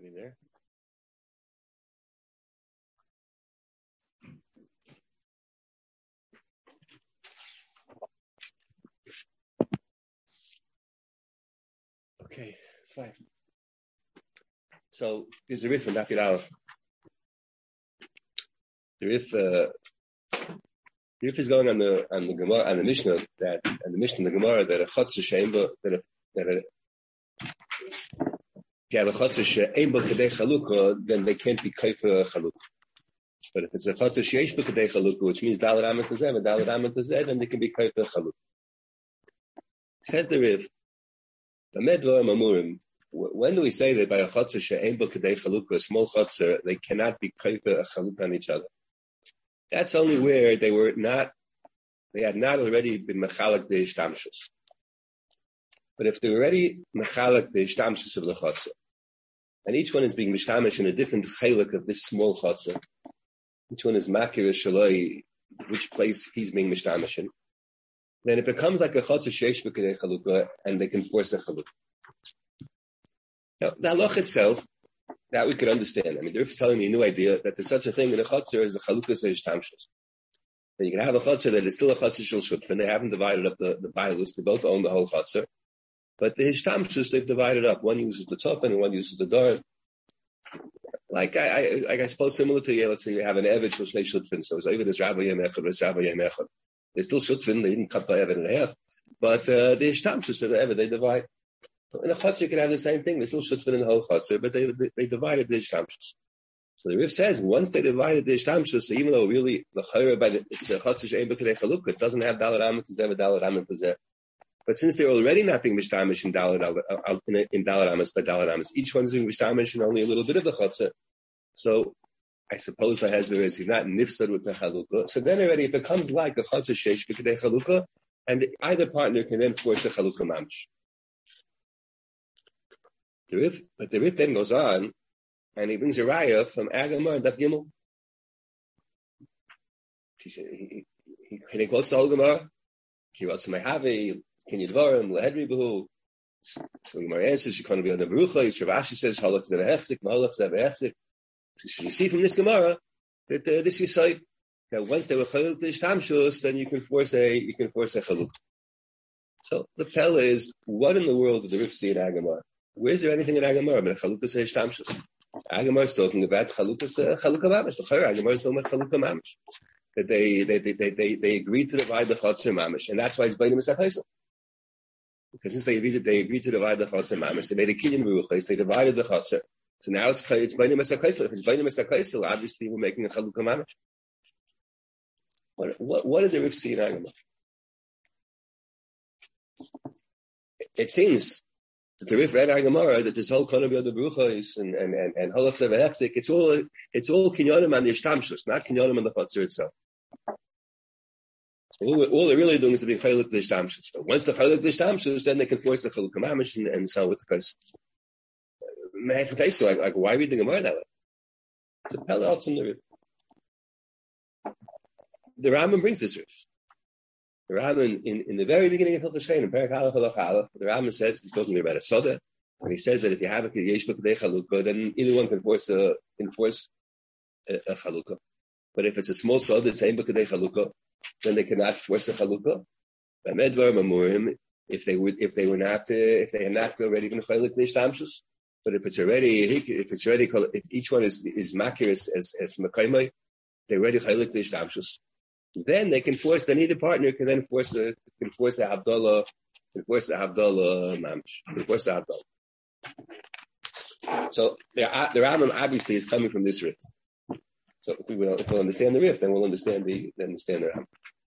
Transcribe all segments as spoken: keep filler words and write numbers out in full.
Anybody there? Okay, fine. So there's a riff in Daf Yud Aleph. The riff, uh, the riff is going on the on the Gemara on the Mishnah that and the Mishnah in the Gemara that a chotzer she'emba that a that a if you have a chotzer she'emba kadei chalukah, then they can't be kaifa chalukah. But if it's a chotzer she'esh ba kadei chalukah, which means dalet amet tazeh and dalet amet tazeh, then they can be kaifa chalukah. Says the riff. When do we say that by a chotzer she'emba kadei chalukah, a small chotzer, they cannot be kaifa chalukah on each other? That's only where they were not, they had not already been mechalak the ishtamshus. But if they were already mechalak the ishtamshus of the chotzer, and each one is being mishtamish in a different chalik of this small chotzer, each one is makir shaloi, which place he's being mishtamish in, then it becomes like a chotzer sheish b'kedei chalukah, and they can force a chalukah. Now, the halach itself, that we could understand. I mean, the Rif is telling me a new idea that there's such a thing in a chutzner as a chalukah seish tamshus. And you can have a chutzner that is still a chutzner shel shutf, and they haven't divided up the, the bailus. They both own the whole chutzner. But the hishtamshus, they've divided up. One uses the top and one uses the door. Like I, I, like I suppose similar to, yeah, let's say you have an evet shel shnei shutfin. So it's even as Rabbi Yem Echad, it's Rabbi Yem Echad. They're still shutfin, they didn't cut the evet in half. But uh, the hishtamshus of the evet, they divide. In a chutzner, you can have the same thing. They still shutfin in the whole chutzner, but they, they they divided the ishtamshus. So the Rif says once they divided the ishtamshus, so even though really the chayra by the it's a chutzner she'ein b'kedei chalukah, it doesn't have dalet amet tazeh, dalet amet tazeh. But since they're already not being mishtamish in dalet in, in dalet amet by dalet amet, each one's being mishtamish in only a little bit of the chutzner. So I suppose the husband is he's not nifsad with the chalukah. So then already it becomes like a chutzner sheish b'kedei chalukah, and either partner can then force a chalukah mamish. The Rif, but the Rif then goes on, and he brings a raya from Agamar and Daf Gimel. He, he, he, he quotes the whole Gemara. He wrote some Mehavi, Kinyan Dvarim, Lehedri Behu. So Gemara answers, she can't be on the Barucha. Rashi says, Halach Zev Hechzik, Malach Zev Hechzik. So you see from this Gemara that uh, this is like that once they were Chaluk Ishtamshus, then you can force a you can force a Chaluk. So the Pella is, what in the world did the Rif see in Agamar? Where is there anything in Agamar but Chalukah seish tamshus? Agamar is talking about Chalukah Chalukah mamish. The Chayr Agamar is talking about Chalukah mamish. That they they they they they, they agreed to divide the Chatzir mamish, and that's why it's beinim esakaisa. Because since they agreed they agreed to divide the Chatzir mamish, they made a kinyan beruchos. They divided the Chatzir. So now it's it's beinim esakaisa. If it's beinim esakaisa, obviously we're making a Chalukah mamish. What what what did the Rif see in Agamar? It seems that the Rif read our Gemara that this whole Kono B'Yod Beruchos and and and and Halach Zev Hechzik, it's all it's all kinyonim on the ishtamshus, not kinyonim on the chutzner itself. So all, all they're really doing is to be chaylik the ishtamshus. But once the chaylik the ishtamshus, then they can force the chaluk mamish and, and so with the case. So like, like why read the Gemara that way? So Pella out from the Rif. The Rambam brings this Rif. The Rambam, in, in the very beginning of Hilchos Shein, in Perek Aleph Halach Aleph, the Rambam says, he's talking about a soda, and he says that if you have a yesh b'kedei chalukah, then either one can force a, enforce a, a chalukah. But if it's a small soda, it's ein b'kedei chalukah, then they cannot force a chalukah. If they would, if they were not, uh, if they had not already been chaylik l'ishtamshus, but if it's already, if it's already, if each one is is makir as as, as mekaymai, they're already chaylik l'ishtamshus. Then they can force. Then either partner can then force the can force the Havdalah, can force the Havdalah mamish, can force the Havdalah. So the the Rambam obviously is coming from this Rif. So if we will, if we'll understand the Rif, then we'll understand the then understand the Rambam.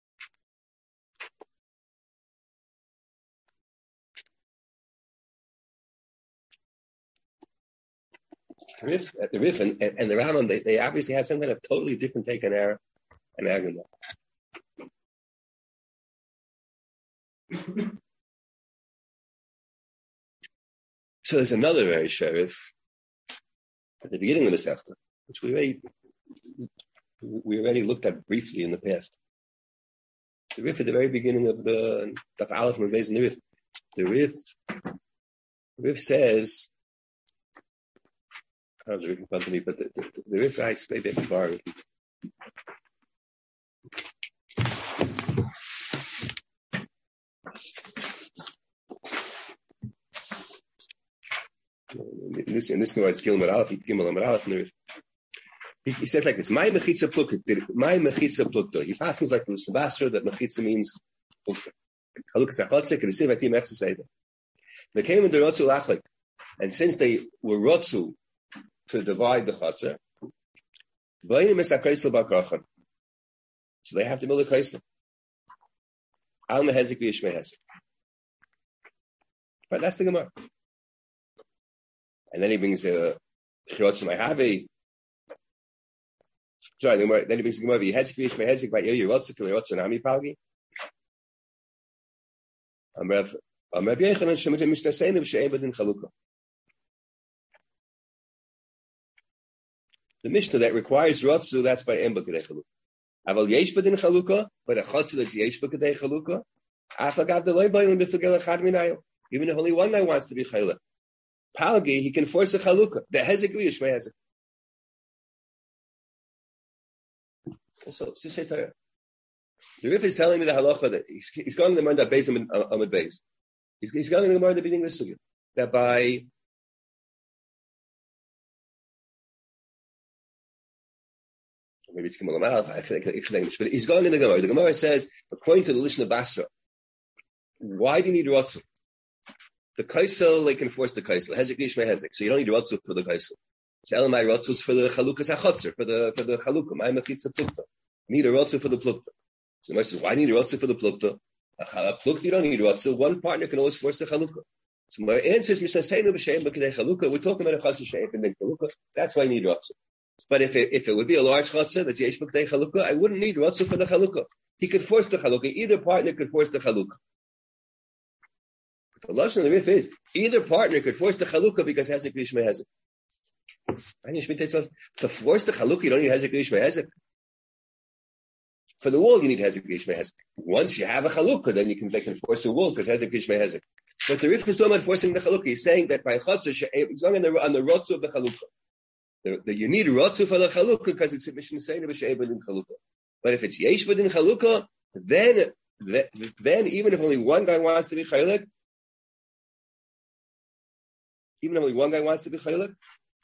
The Rif, the Rif, and, and, and the Rambam, they, they obviously had some kind of totally different take on our and Agamar. So there's another very sheriff at the beginning of the Sechta, which we already we already looked at briefly in the past. The Rif at the very beginning of the Daf Aleph and Beis in the Rif. The Rif, the Rif says I don't know in front of me, but the, the, the, the Rif writes maybe a bar. In this, in this one, it's Gimel Aleph, Gimel Aleph, and the Rif. He, he says like this: "My mechitza plukta, my mechitza plukta." He passes like this Basra that mechitza means plukta. Chalukas achotzik and receive atim exercise. They came in the rotzu lachlik, and since they were rotzu to divide the chotzer, vayim es hakaisel bakrachan. So they have to build a kaisel. Al mehezik v'yish mehezik. But that's the Gemara. And then he brings a chirotzu ma'havi. Sorry, the Gemara, then he brings the Gemara v'yihezik v'yish mehezik v'yir yirotzu k'li rotzu nami palgi. I'm Rav I'm Rav Yechanan Shemitah Mishnaseinu v'she'en b'din chalukah. The Mishnah that requires rotzu, that's by em b'kadei chalukah. Aval yesh b'din chalukah, but a chotzer that's yesh b'kadei chalukah, afagav deloi b'ayim b'fegel echad minayu. Even if only one guy wants to be chayla. Palgi, he can force a chalukah. The hezek v'yish me'hezek. So, the Rif is telling me the halacha that he's, he's going to learn that based on Amud Beis. He's, he's going to learn the beginning of the sugya that by maybe it's Gimel Aleph. I can explain this, but he's going in the Gemara. The Gemara says, according to the Lishna Basra, why do you need rotzu? The kaisel, they can force the kaisel. Hezek nishmei hezek, so you don't need rotzu for the kaisel. So elamai rotzus for the chalukas achotzer, for the for the chalukah. My mechitza plukta. Need a rotzu for the plukta. So the Gemara says, why need a rotzu for the plukta? A plukta, you don't need rotzu. One partner can always force the chalukah. So my answer is, Mishnah Seinu b'she'en b'kadei chalukah. We're talking about a chassid she'en b'kadei chalukah. That's why you need rotzu. But if it, if it would be a large chatzah that's yesh b'kadei chalukah, I wouldn't need rotzu for the chalukah. He could force the chalukah. Either partner could force the chalukah. The lashon of the Rif is either partner could force the chalukah because hezek v'yishmei hezek. To force the chalukah, you don't need hezek v'yishmei hezek. For the wall, you need hezek v'yishmei hezek. Once you have a chalukah, then you can they can force the wall because hezek v'yishmei hezek. But the Rif is talking about forcing the chalukah. He's saying that by chatzah, he's going on the on the rotzu of the chalukah. The, the, you need rotzu for the chalukah because it's a mission saying b'she'en b'din chalukah. But if it's yesh b'din chalukah, then then even if only one guy wants to be chaylik. Even if only one guy wants to be chaylik,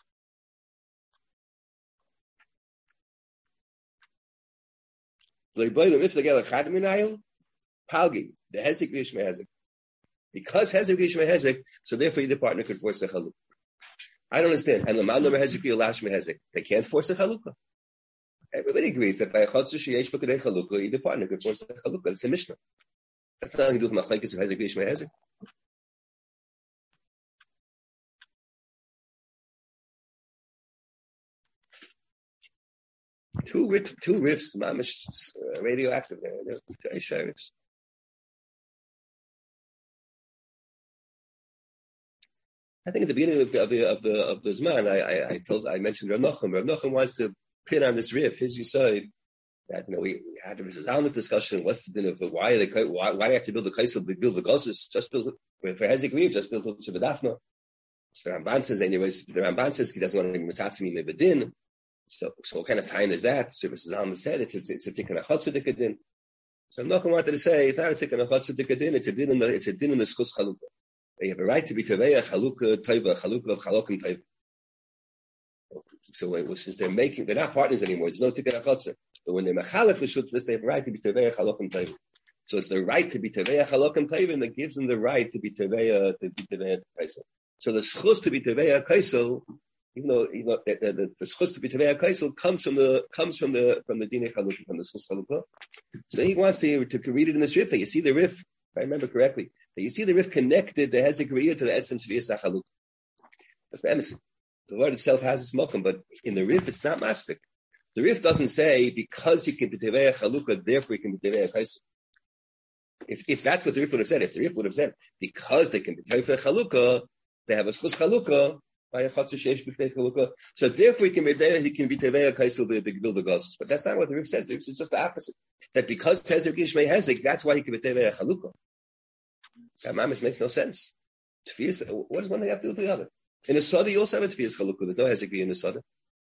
palgi the hezek v'yishmei hezek. Because hezek v'yishmei hezek, so therefore either partner could force the chalukah. I don't understand. And l'man number hezek v'yolashmei hezek, they can't force the chalukah. Everybody agrees that by a chotzer sheyesh b'kadei chalukah, either partner could force the chalukah. It's a mishnah. That's nothing to do with machlekes of hezek v'yishmei hezek. Two riff, two riffs, mamish uh, radioactive. They're, they're very serious. I think at the beginning of the of the of the, of the Zman, I, I I told I mentioned Rav Nachum. Rav Nachum wants to pin on this riff. His Yisod that you know we, we had this Zalman's discussion. What's the din of why are they why why do you have to build a kaisel? Build the gosses. Just build for Hezek Riv. Just build it to the Dafna. So the Ramban says anyways. The Ramban says he doesn't want to be misatzim mebedin. So, so what kind of time is that? So, as Alma said, it's it's, it's a tikkun achotzer dikadin. So, I'm not going to wanted to say it's not a tikkun achotzer dikadin. It's a din in the it's a din in the schus chalukah. They have a right to be teveya chalukah toiva chalukah of chalokim toiva. So, well, since they're making, they're not partners anymore. There's no tikkun achotzer. But when they're machalek l'shutvis, they have a right to be teveya chalokim toiva. So, it's the right to be teveya chalokim toiva that gives them the right to be teveya to be teveya kaisel. So, the schus to be teveya kaisel. Even though you know the the, the schus to be teveya kaisel comes from the comes from the from the dinei chalukah from the schus chalukah, so he wants to, to read it in this riff. That you see the riff, if I remember correctly, that you see the riff connected the hezek riyah to the etzem tviyas chalukah. That's the the word itself has its mokum, but in the riff it's not maspik. The riff doesn't say because he can be teveya chalukah, therefore he can be teveya kaisel. If if that's what the riff would have said, if the riff would have said because they can be teveya chalukah, they have a schus chalukah. So therefore he can be there, he can be teveya kaisel build the gosses. But that's not what the Rif says. The Rif says just the opposite. That because hezek v'yishmei hezek, that's why he can be teveya chalukah. That mamish makes no sense. What does one thing have to do with the other? In a Sada, you also have a Tfias Chalukah. There's no Hezekri in a Sada.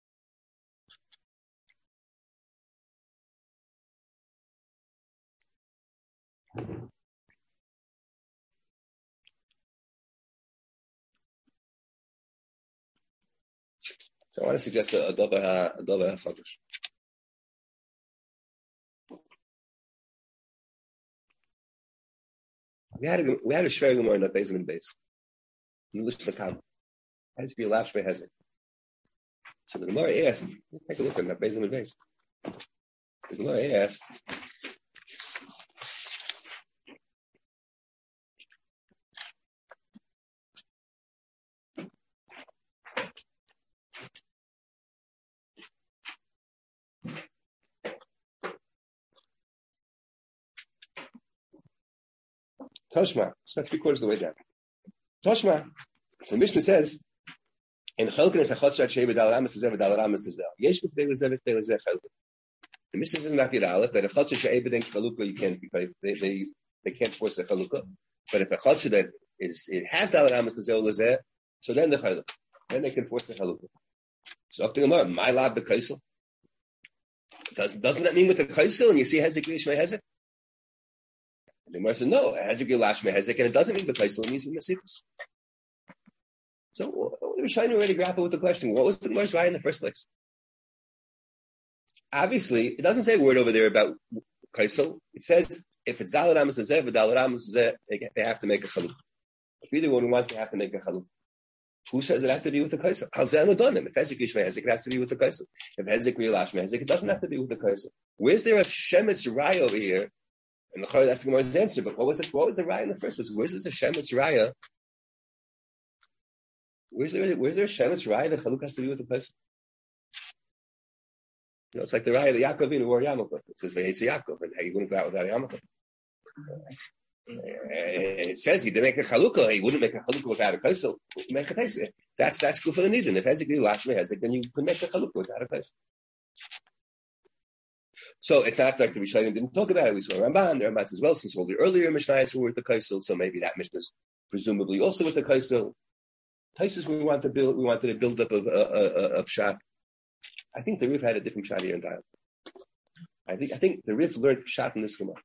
So I want to suggest a Dava a Dava HaFadosh. We had a we had a Shver Gemara in that basement base. You listen to the Kam. Has to be a Lash Hezek. So the Gemara asked, take a look at that basement base. The Gemara asked, Toshma, it's about three quarters of the way down. Toshma, the Mishnah says, in Chalkin is a Chotzat Shei B'Dal Ramas is Ever Dal Ramas is Del. Yesh B'Tei L'Zeh B'Tei L'Zeh Chalkin. The Mishnah says in Nafir Aleph that a Chotzat Shei B'Den Chalukah you can't be they they they can't force a Chalukah. But if a Chotzat that is it has Dal Ramas L'Zeh L'Zeh, so then the Chalukah, then they can force the Chalukah. So up to Gemara, my lab the Kaisel. Doesn't doesn't that mean with the Kaisel and you see Hezek Yishmei Hezek? The Gemara said, no, it has to be Lash Mehezek, and it doesn't mean B'Kaisel, it means B'Masikus. So, we're trying to already grapple with the question, what was the Gemara's right in the first place? Obviously, it doesn't say a word over there about Kaisel. It says, if it's Dalar Amos Zeh, Dalar Amos Zeh, they have to make a Chaluk. If either one wants, they have to make a Chaluk. Who says it has to be with the Kaisel? Halzeh Anodonim. If Hezek Yish Mehezek, it has to be with the Kaisel. If Hezek Lash Mehezek, it doesn't have to be with the Kaisel. Where's there a Shemetz Raya over here? And the Chayr, that's the Gemara's answer. But what was the what was the raya in the first place? Where's this a Shemetz raya? Where's there where's there a Shemetz raya that Chaluk has to do with the person? You know, it's like the raya that Yaakov in wore Yarmulke. It says Vayetze Yaakov, and hey, he wouldn't go out without Yarmulke. It says he didn't make a Chalukah. He wouldn't make a Chalukah without a Kaisel. Make a Kaisel. That's that's good for the Nidin. If Hezek Lash Mehezek, then you could make a Chalukah without a Kaisel. So it's not like the Rishonim didn't talk about it. We saw Ramban, the Ramban as well, since all the earlier Mishnayos were with the Kaisel, so maybe that Mishnah is presumably also with the Kaisel. Taisus, we want to build, we wanted to build up a, a, a, a Pshat. I think the Rif had a different Pshat here in dialogue. I think I think the Rif learned Pshat in this Gemara.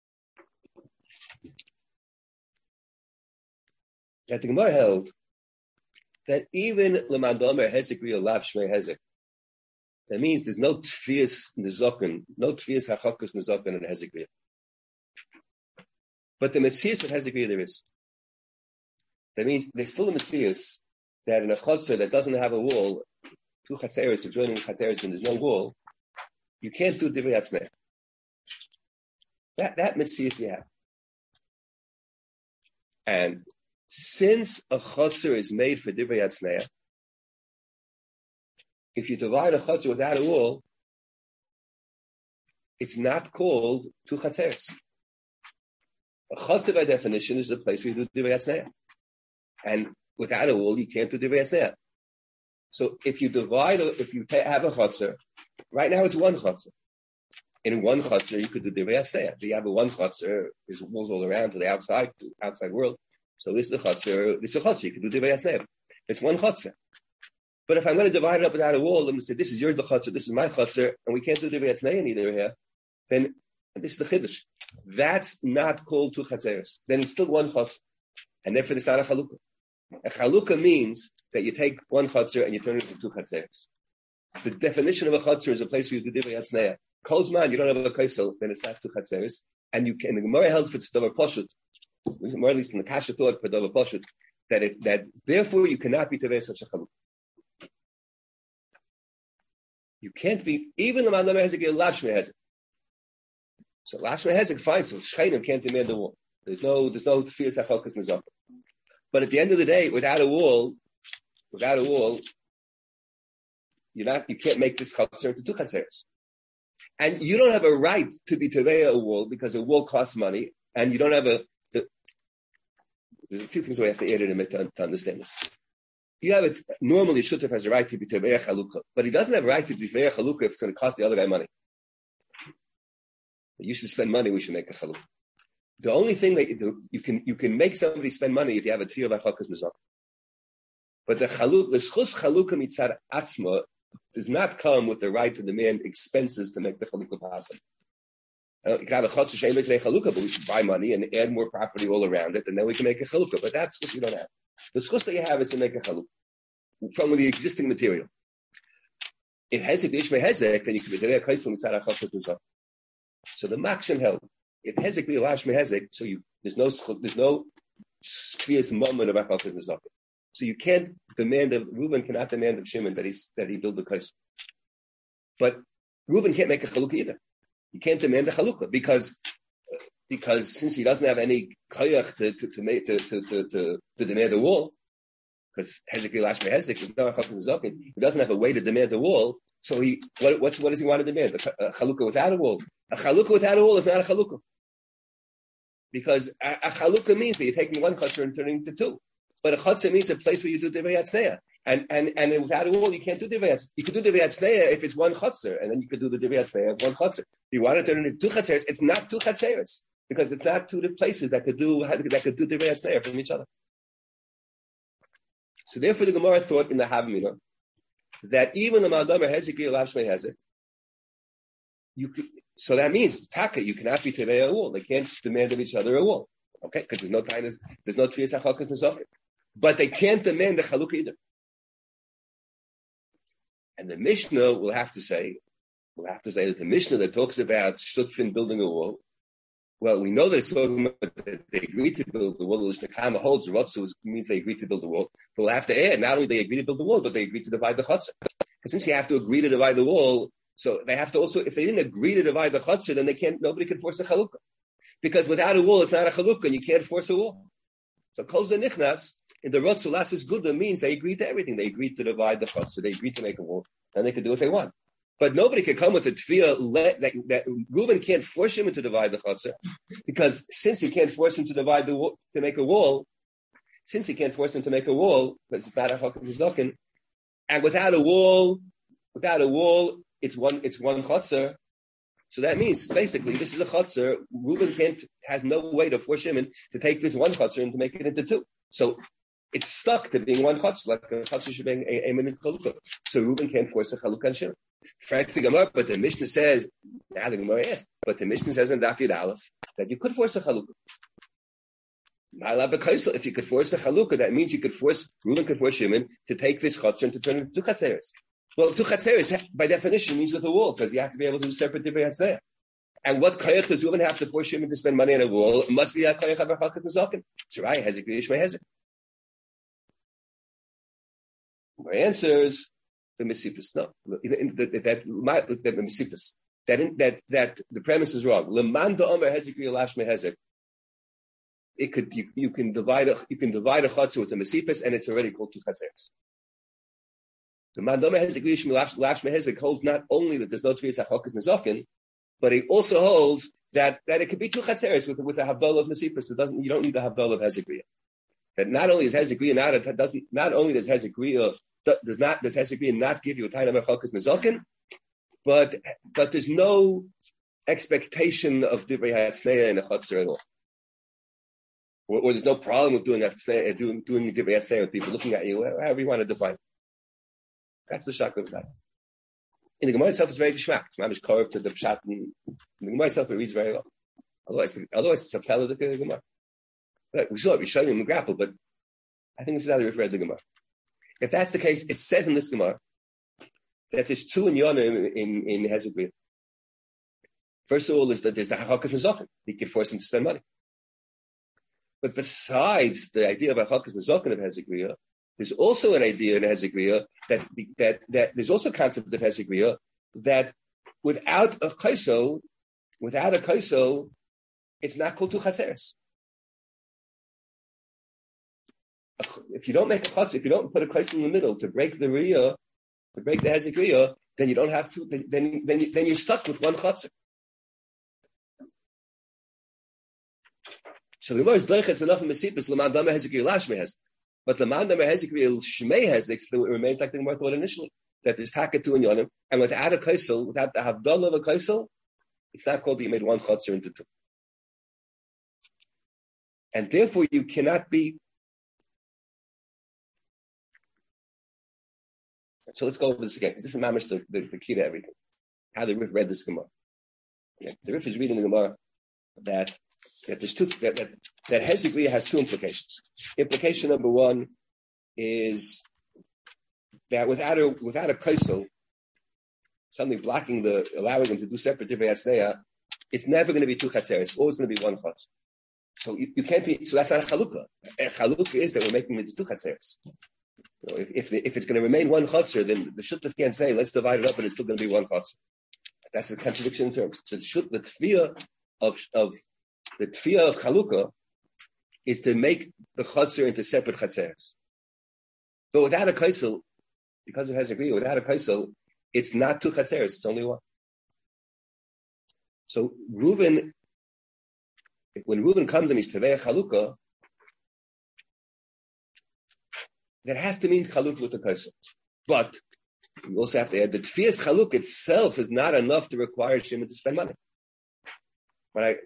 That the Gemara held that even L'Mandomer Hezek Real Lav Shmei Hezek. That means there's no tfias nizokin, no tfias hachakus nizokin in Hezekriya. But the metzias of Hezekriya there is. That means there's still a metzias that in a chutzah that doesn't have a wall, two chatzeres, adjoining chatzeres, and there's no wall, you can't do divrei hatznei. That that metzias you have. And since a chutzah is made for divrei hatznei, if you divide a chutzah without a wall, it's not called two chatzeres. A chutzah, by definition, is the place where you do divrei hatznei. And without a wall, you can't do divrei hatznei. So if you divide, if you have a chutzah, right now it's one chutzah. In one chutzah, you could do divrei hatznei. If you have a one chutzah, there's walls all around to the outside, to the outside world. So this is a chutzah, this is a chutzah, you can do divrei hatznei. It's one chutzah. But if I'm going to divide it up without a wall, and say, this is your chutzah, this is my chutzah, and we can't do divrei hatznei either here, then this is the chiddush. That's not called two chatzeres. Then it's still one chutzah. And therefore, it's not a chalukah. A chalukah means that you take one chutzah and you turn it into two chatzeres. The definition of a chutzah is a place where you do divrei hatznei. Kolzman, you don't have a kaisel, then it's not two chatzeres. And you can, the Gemara held for davar poshut, more at least in the Kasha thought for davar poshut, that it, that therefore you cannot be tevei such a chalukah. You can't be, even the man has a lash mehezek. So lash mehezek, fine, so shcheinim can't demand the wall. There's no, there's no fierce achokas nizak. But at the end of the day, without a wall, without a wall, you're not, you can't make this chutzah into two chatzeres. And you don't have a right to be tevei a wall because a wall costs money, and you don't have a, the, there's a few things we have to add in a minute to, to understand this. You have it, normally a shutef has a right to be tevei chalukah, but he doesn't have a right to be tevei chalukah if it's going to cost the other guy money. You should spend money, we should make a chalukah. The only thing that you, do, you can you can make somebody spend money if you have a tefillah of achakas nizak. But the chaluk, the schus chaluka mitzad atzma does not come with the right to demand expenses to make the chalukah possible. Uh, you can have a chotzer she'ein b'knei chalukah, but we should buy money and add more property all around it, and then we can make a chalukah. But that's what you don't have. The schus that you have is to make a chalukah from the existing material. If hezek v'ishmei hezek, then you can be a kaisel mitzad achot l'tuzah. So the makshim held. If hezek v'ilashmei hezek, so you there's no there's no clear moment of achot l'tuzah. So you can't demand of Reuben cannot demand of Shimon that he that he build the kaisel. But Reuben can't make a chalukah either. He can't demand a chalukah because because since he doesn't have any koyach to to to make to to to, to, to demand a wall, because hezek v'ilashmei hezek, he doesn't have a way to demand the wall. So he what what's what does he want to demand? A, a chalukah without a wall. A chalukah without a wall is not a chalukah, because a, a chalukah means that you're taking one chutzner and turning it into two. But a chutzner means a place where you do divrei hatzneya. And and and without a wall, you can't do divrei hatzneya. You could do divrei hatzneya if it's one chutzner, and then you could do the divrei hatzneya of one chutzner. If you want to turn it into two chatzeres, it's not two chatzeres because it's not two places that could do that could do divrei hatzneya from each other. So therefore, the Gemara thought in the Havamina that even the Maldamer hezek v'ilashmei hezek, you could. So that means taka, you cannot be tevei a wall. They can't demand of each other a wall, okay? Because there's no time, there's no tefiyas hachakas nezaken. But they can't demand the chalukah either. And the Mishnah will have to say, will have to say that the Mishnah that talks about Shtutfin building a wall, well, we know that it's talking about that they agreed to build the wall. The Lishnakama holds Rotsu means they agreed to build the wall. But we'll have to add, not only they agreed to build the wall, but they agreed to divide the chutzah. Because since you have to agree to divide the wall, so they have to also, if they didn't agree to divide the chutzah, then they can't, nobody can force a chalukah. Because without a wall, it's not a chalukah, and you can't force a wall. So kol ze nichnas, in the Rotsu Lasses Gudda means they agreed to everything. They agreed to divide the chutzah, they agreed to make a wall, and they could do what they want. But nobody can come with a tefillah that, that Reuben can't force him to divide the chutzah, because since he can't force him to divide the wall, to make a wall, since he can't force him to make a wall, because it's not a hakim v'zokin, and without a wall, without a wall, it's one, it's one chutzah. So that means basically this is a chutzah. Reuben can't has no way to force Shimon to take this one chutzah and to make it into two. So it's stuck to being one chutzah, like a chutzah should be a, a minute chalukah. So Reuben can't force a chalukah on Shimon. Frank the Gemara, but the Mishnah says, now the Gemara asked, but the Mishnah says in Daf Yud Aleph that you could force a chalukah. If you could force a chalukah, that means you could force, Reuben could force Shimon to take this chutzah and to turn it into two chatzeres. Well, two chatzeres, by definition, means with a wall, because you have to be able to do separate divrei hatzneya. And what koyach does Reuben have to force Shimon to spend money on a wall? It must be a koyach of hachakas nezaken. So right, hezek v'ishmei hezek. My answer is the Mesipus. No, that that that Mesipus. That that that the premise is wrong. Leman da'omer hezek v'ilashmei hezek. It could you, you can divide a you can divide a chutzah with a Mesipus, and it's already called two chatzeres. The Mandama Hezek Lashme Hezek holds not only that there's no Tviyas HaChokas Nezaken, but he also holds that, that it could be two Chatzeres with, with a Havdalah of Mesipus. It doesn't, you don't need the Havdalah of Hezekriya. That not only is Hezekriya not, it doesn't, not only does Hezekriya, does not, does Hezekriya not give you a Tainam HaChokas Nezaken, but, but there's no expectation of Divrei HaTzneya in a Chatzer at all. Or, or there's no problem with doing Hatzneya, doing, doing Divrei HaTzneya with people looking at you, however you want to define it. That's the shak of that. In the Gemara itself, it's very geschmack. It's not carved to the pshat. In the Gemara itself, it reads very well. Otherwise, otherwise it's a fellow of the Gemara. But we saw it, we showed him the grapple, but I think this is how they refer to the Gemara. If that's the case, it says in this Gemara that there's two in Yonim in, in Hezekriya. First of all, is that there's the Hachakas Nezaken. He can force him to spend money. But besides the idea of Hachakas Nezaken of Hezekriya, there's also an idea in Hezekriya that, that, that there's also a concept of Hezekriya that without a kaisel, without a kaisel, it's not called two chatzeres. If you don't make a chatzah, if you don't put a kaisel in the middle to break the riyah, to break the Hezekriya, then you don't have to, then, then, then you're stuck with one chatzah. So the Gemara is doichet enough in Mesipus, l'man dama Hezekriya lashmei hezek. But the mandam hezekriya shmei hezek still remains like the Gemara thought initially, that there's takatu in yonim, and without a kaisel, without the havdalah of a kaisel, it's not called that you made one chutzner into two. And therefore you cannot be, So let's go over this again, because this is mamish the, the, the key to everything. How the Rif read this Gemara. Yeah, the Rif is reading the Gemara that that there's two that that, that Hezekriya has two implications. Implication number one is that without a without a kaisel, something blocking the allowing them to do separate divrei hatzneya, it's never going to be two chatzeres. It's always going to be one chatz. So you, you can't be. So that's not a chalukah. A chalukah is that we're making it into two chatzeres. You know, if if, the, if it's going to remain one chatzer, then the shutuf can't say let's divide it up, and it's still going to be one chatzer. That's a contradiction in terms. So the shut the tefiyah of of the tefiyah of chalukah is to make the chatzer into separate chatzeres. But without a kaisel, because it has a griya, without a kaisel, it's not two chatzeres, it's only one. So Reuven, when Reuven comes and he's tevei chalukah, that has to mean chalukah with the kaisel. But you also have to add the tefiyas chalukah itself is not enough to require Shimon to spend money. When I,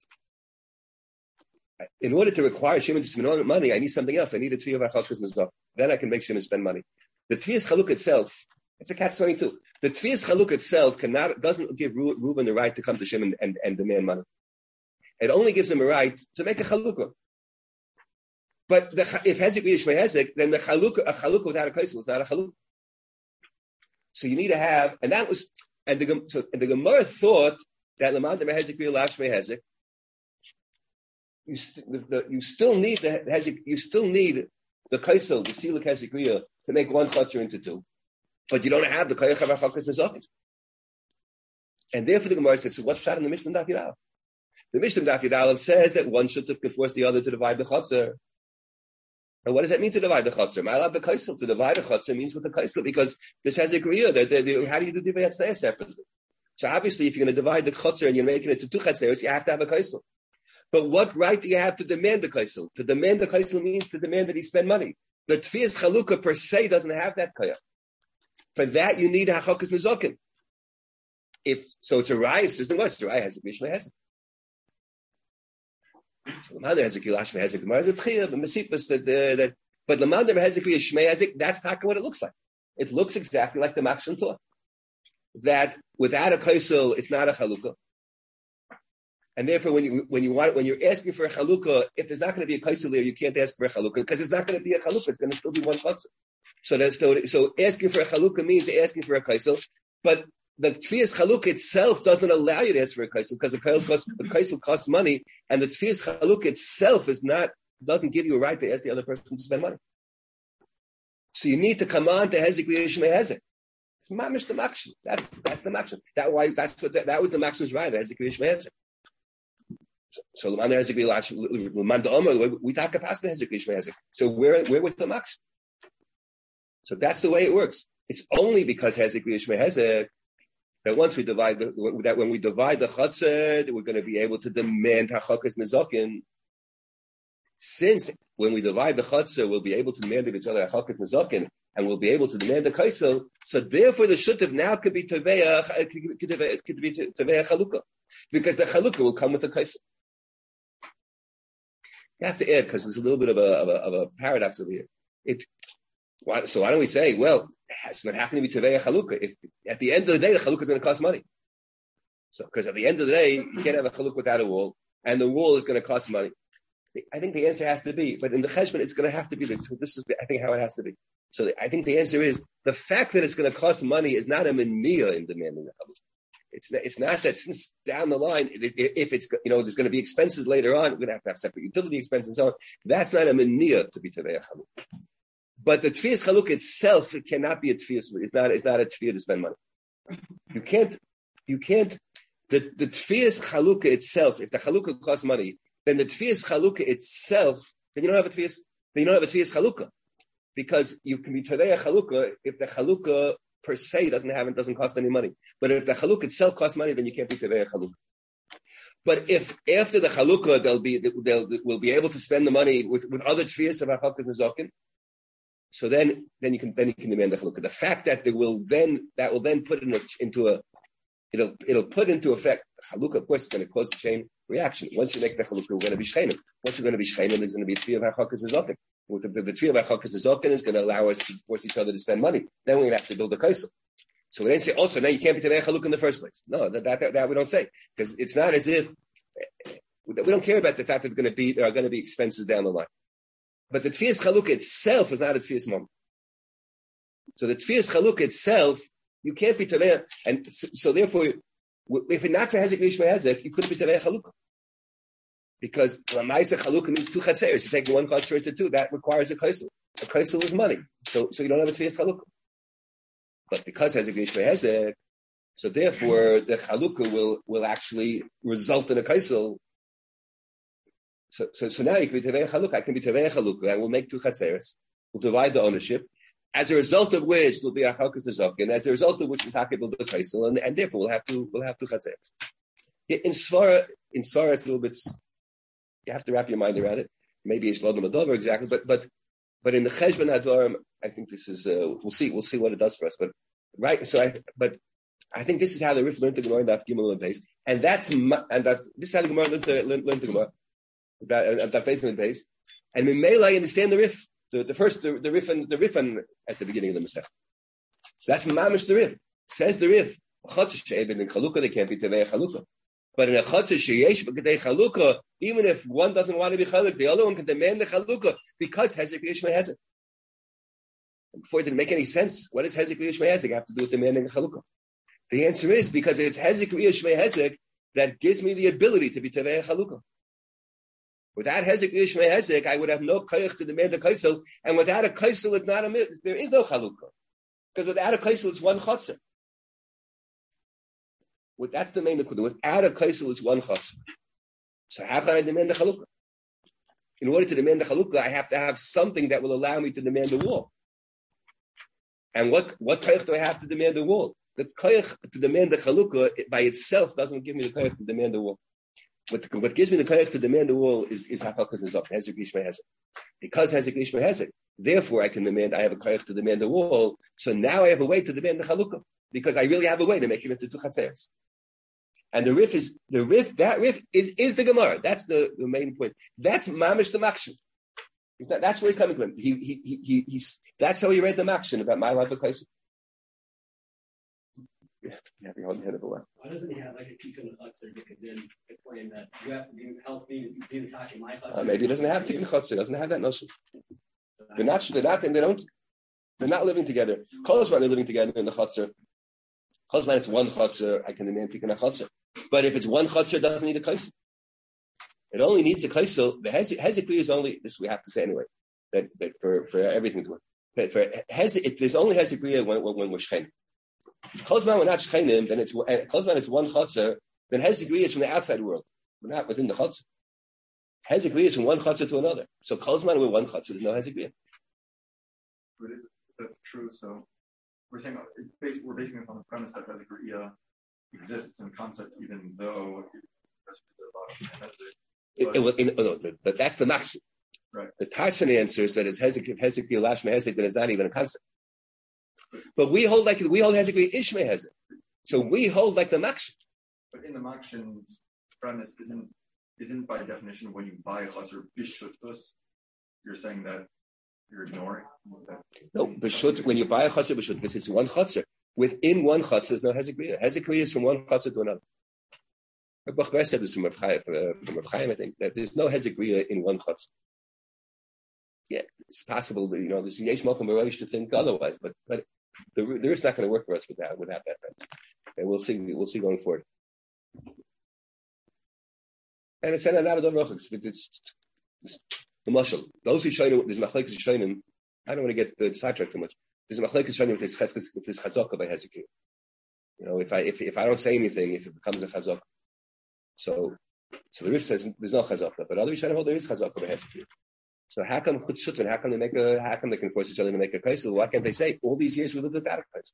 in order to require Shimon to spend money, I need something else. I need a tefiyah of achakos mizrach. Then I can make Shimon spend money. The tefiyas chalukah itself, it's a catch twenty-two. The tefiyas chalukah itself cannot doesn't give Reuben the right to come to Shimon and, and demand money. It only gives him a right to make a chalukah. But the, if hezek v'yishmei hezek, then the chalukah, a chalukah without a kaisel is not a chalukah. So you need to have, and that was, and the so and the Gemara thought that l'man de hezek v'yishmei hezek. You, st- the, the, you still need the hezek. You still need the kaisel, the siluk hezekriya, to make one chatzar into two, but you don't have the kayach of achakos nezakim. And therefore, the Gemara said, "So what's pshat in the Mishnah Daf Yud Aleph?" The Mishnah Daf Yud Aleph says that one shutuf can force the other to divide the chatzar. And what does that mean to divide the chatzar? Ma'alav the kaisel, to divide the chatzar means with the kaisel, because this has a griya. How do you do divrei hatzneya separately? So obviously, if you're going to divide the chatzar and you're making it to two chatzeros, you have to have a kaisel. But what right do you have to demand the kaisel? To demand the kaisel means to demand that he spend money. The tefiyas chalukah per se doesn't have that kayach. For that, you need hachakas mizokin. If so, it's a raya. Says the what's the raya has a mishmei has it. So the mother has a kilashmei has a gemara has a tchiyah, but mesipas that that. But the mother has a shmei has it. That's not what it looks like. It looks exactly like the Makshon thought. That without a kaisel, it's not a chalukah. And therefore, when you when you want when you're asking for a chalukah, if there's not going to be a kaisel there, you can't ask for a chalukah because it's not going to be a chalukah. It's going to still be one chatzah. So that's so, so asking for a chalukah means asking for a kaisel, but the tefiyas chalukah itself doesn't allow you to ask for a kaisel because a kaisel costs money, and the tefiyas chalukah itself is not doesn't give you a right to ask the other person to spend money. So you need to come on to hezek v'yishmei hezek. It's mamish the makshon. That's that's the makshon. That why that's what that, that was the makshon's right. The hezek v'yishmei hezek. So l'man hezek v'yishmei l'man da'omer we talk past the hezek v'yishmei hezek. So we're we're with the makshon. So that's the way it works. It's only because hezek v'yishmei hezek that once we divide the, that when we divide the chatzah, that we're going to be able to demand hachakas nezakin. Since when we divide the chatzah, we'll be able to demand of each other hachakas nezakin, and we'll be able to demand the kaisel. So therefore, the shutuf now could be teveya, could be teveya chalukah, because the chalukah will come with the kaisel. You have to add because there's a little bit of a of a, of a paradox over here. It. Why, so why don't we say, well, it's not happening to be teveya chalukah? If at the end of the day, the chalukah is going to cost money. So, because at the end of the day, you can't have a chalukah without a wall, and the wall is going to cost money. I think the answer has to be, but in the cheshbon, it's going to have to be. So this is, I think, how it has to be. So I think the answer is the fact that it's going to cost money is not a miniyah in demanding the chalukah. It's not, it's not that since down the line, if it's, you know, there's going to be expenses later on, we're going to have to have separate utility expenses and so on. That's not a miniyah to be teveya chalukah. But the tefiyas chalukah itself, it cannot be a tefiyas. It's not. It's not a tefiyah to spend money. You can't. You can't. The the tefiyas chalukah itself. If the chalukah costs money, then the tefiyas chalukah itself. Then you don't have a tefiyas. Then you don't have a tefiyas chalukah, because you can be teveya chalukah if the chalukah per se doesn't have it doesn't cost any money. But if the chalukah itself costs money, then you can't be teveya chalukah. But if after the chalukah they'll be they'll will be able to spend the money with, with other tefiyas of hachakas nezakin. So then, then you can then you can demand the chalukah. The fact that they will then that will then put in a, into a it'll it'll put into effect chalukah. Of course, it's going to cause a chain reaction. Once you make the chalukah, we're going to be shcheinim. Once you're going to be shcheinim, there's going to be a tefillah of hachakas nezakim. With the, the tree of Achakas Nezokin is going to allow us to force each other to spend money. Then we're going to have to build a kaisel. So we didn't say, also, now you can't be Tevei Chaluk in the first place. No, that, that, that we don't say. Because it's not as if, we don't care about the fact that going to be, there are going to be expenses down the line. But the Tfias Chaluk itself is not a Tfias Mom. So the Tfias Chaluk itself, you can't be Tevei, and so, so therefore, if it's not for Hezek Rishmei Hezek, you couldn't be Tevei Chaluk. Because Lamaisa Chaluk means two Chatzeres. You take one Chatzer into two, that requires a Kaisel. A Kaisel is money. So, so you don't have a Tfias Chaluk. But because Hezek Rishmei Hezek, so therefore the Chalukah will, will actually result in a Kaisel. So, so, so now you can be Tevei Chalukah. I can be Tevei Chalukah. I will make two Chatzeres. We'll divide the ownership. As a result of which there'll be a Chakas Nezokin. As a result of which we'll talk about the Kaisel, and, and therefore we'll have to we'll have two Chatzeres. In Svara, in Svara it's a little bit. You have to wrap your mind around it. Maybe it's Lodom Adover exactly, but but but in the Cheshbon Hadorim, I think this is uh, we'll see we'll see what it does for us. But right, so I but I think this is how the Rif learned the Gemara in Daf Gimel and Beis, and that's and that this is how the Gemara learned the learned the Gemara about Daf Beis and Beis, and in Mela I understand the Rif, the, the first the, the Rif and the Rif and at the beginning of the Masech. So that's mamish the Rif. Says the Rif, Chatzah she'eben in Chalukah they can't be Tevei Chalukah. But in a chatzah sheyesh b'kedei chalukah, even if one doesn't want to be chaluk, the other one can demand the chalukah because hezek v'yishmei hezek. Before it didn't make any sense. What does hezek v'yishmei hezek have to do with demanding a chalukah? The answer is because it's hezek v'yishmei hezek that gives me the ability to be tevei chalukah. Without hezek v'yishmei hezek, I would have no koyach to demand a kaisel, and without a kaisel, it's not a there is no chalukah because without a kaisel, it's one chatzah. Well, that's the main nekuda. Without a kaisel, it's one chasr. So how can I demand the chalukah? In order to demand the chalukah, I have to have something that will allow me to demand the wall. And what what koyach do I have to demand the wall? The koyach to demand the chalukah by itself doesn't give me the koyach to demand the wall. What, the, what gives me the koyach to demand the wall is is hachakas nezok, hezek rishmei hezek. Because hezek rishmei hezek, therefore I can demand. I have a koyach to demand the wall. So now I have a way to demand the chalukah because I really have a way to make it into two chatzeres. And the riff is the riff. That riff is is the Gemara. That's the, the main point. That's mamish the makshin. That, that's where he's coming from. He he he, he he's that's how he read the makshin about my life of Kaisel. Yeah, you're holding head of a while. Why doesn't he have like a tikkun chutzner that could then claim that you have to be healthy to be the talking my chutzner? Uh, maybe he doesn't have tikkun chutzner. Doesn't have that notion. They're not. They're not. And they don't. They're not living together. Kolosman, they're living together in the chutzner. Kolosman, it's one chutzner. I can demand tikkun chutzner. But if it's one chutzner, it doesn't need a kaisel. It only needs a kaisel. The hezek is only this. We have to say anyway that, that for, for everything to work. But for hezek, there's only hezek when, when, when we're shchenim. Kozman we're not shchenim, then it's kozman is one chutzner. Then hezek is from the outside world. We're not within the chutzner. Hezek is from one chutzner to another. So kozman we're one chutzner. There's no hezek. But it's, that's true. So we're saying it's based, we're basing it on the premise that hezek exists in concept, even though it, it, it, it, no, but that's the makshim. Right. The Tarshan answers that it's hezek hezek lashme hezek, then it's not even a concept. But we hold like we hold hezek ishme hezek, so we hold like the makshim. But in the makshin's premise, isn't isn't by definition when you buy a chaser bishutus, you're saying that you're ignoring that? No, bishut when you buy a chaser bishut, this is one chaser. Within one chatzah, there's no hezek riyah. Hezek riyah is from one chatzah to another. Bachber said this from Rav Chaim, uh, from Rav Chaim, I think, that there's no hezek riyah in one chatzah. Yeah, it's possible that, you know, there's yesh malkum b'roish to think otherwise, but but the the riff's not going to work for us without without that. And we'll see we'll see going forward. And it's not a rochik. It's the mashal. Those who show there's machlekes shoynim. I don't want to get the sidetracked too much. There's a machlekes shoynim with this cheskes with this chazaka by hezek. You know, if I if if I don't say anything, if it becomes a chazaka. So so the riff says there's no chazaka, but other rishonim hold there is chazaka by hezek. So how come chutzshutun? How come they make a? How come they can force each other to make a kaisel? Why can't they say all these years we lived without a kaisel?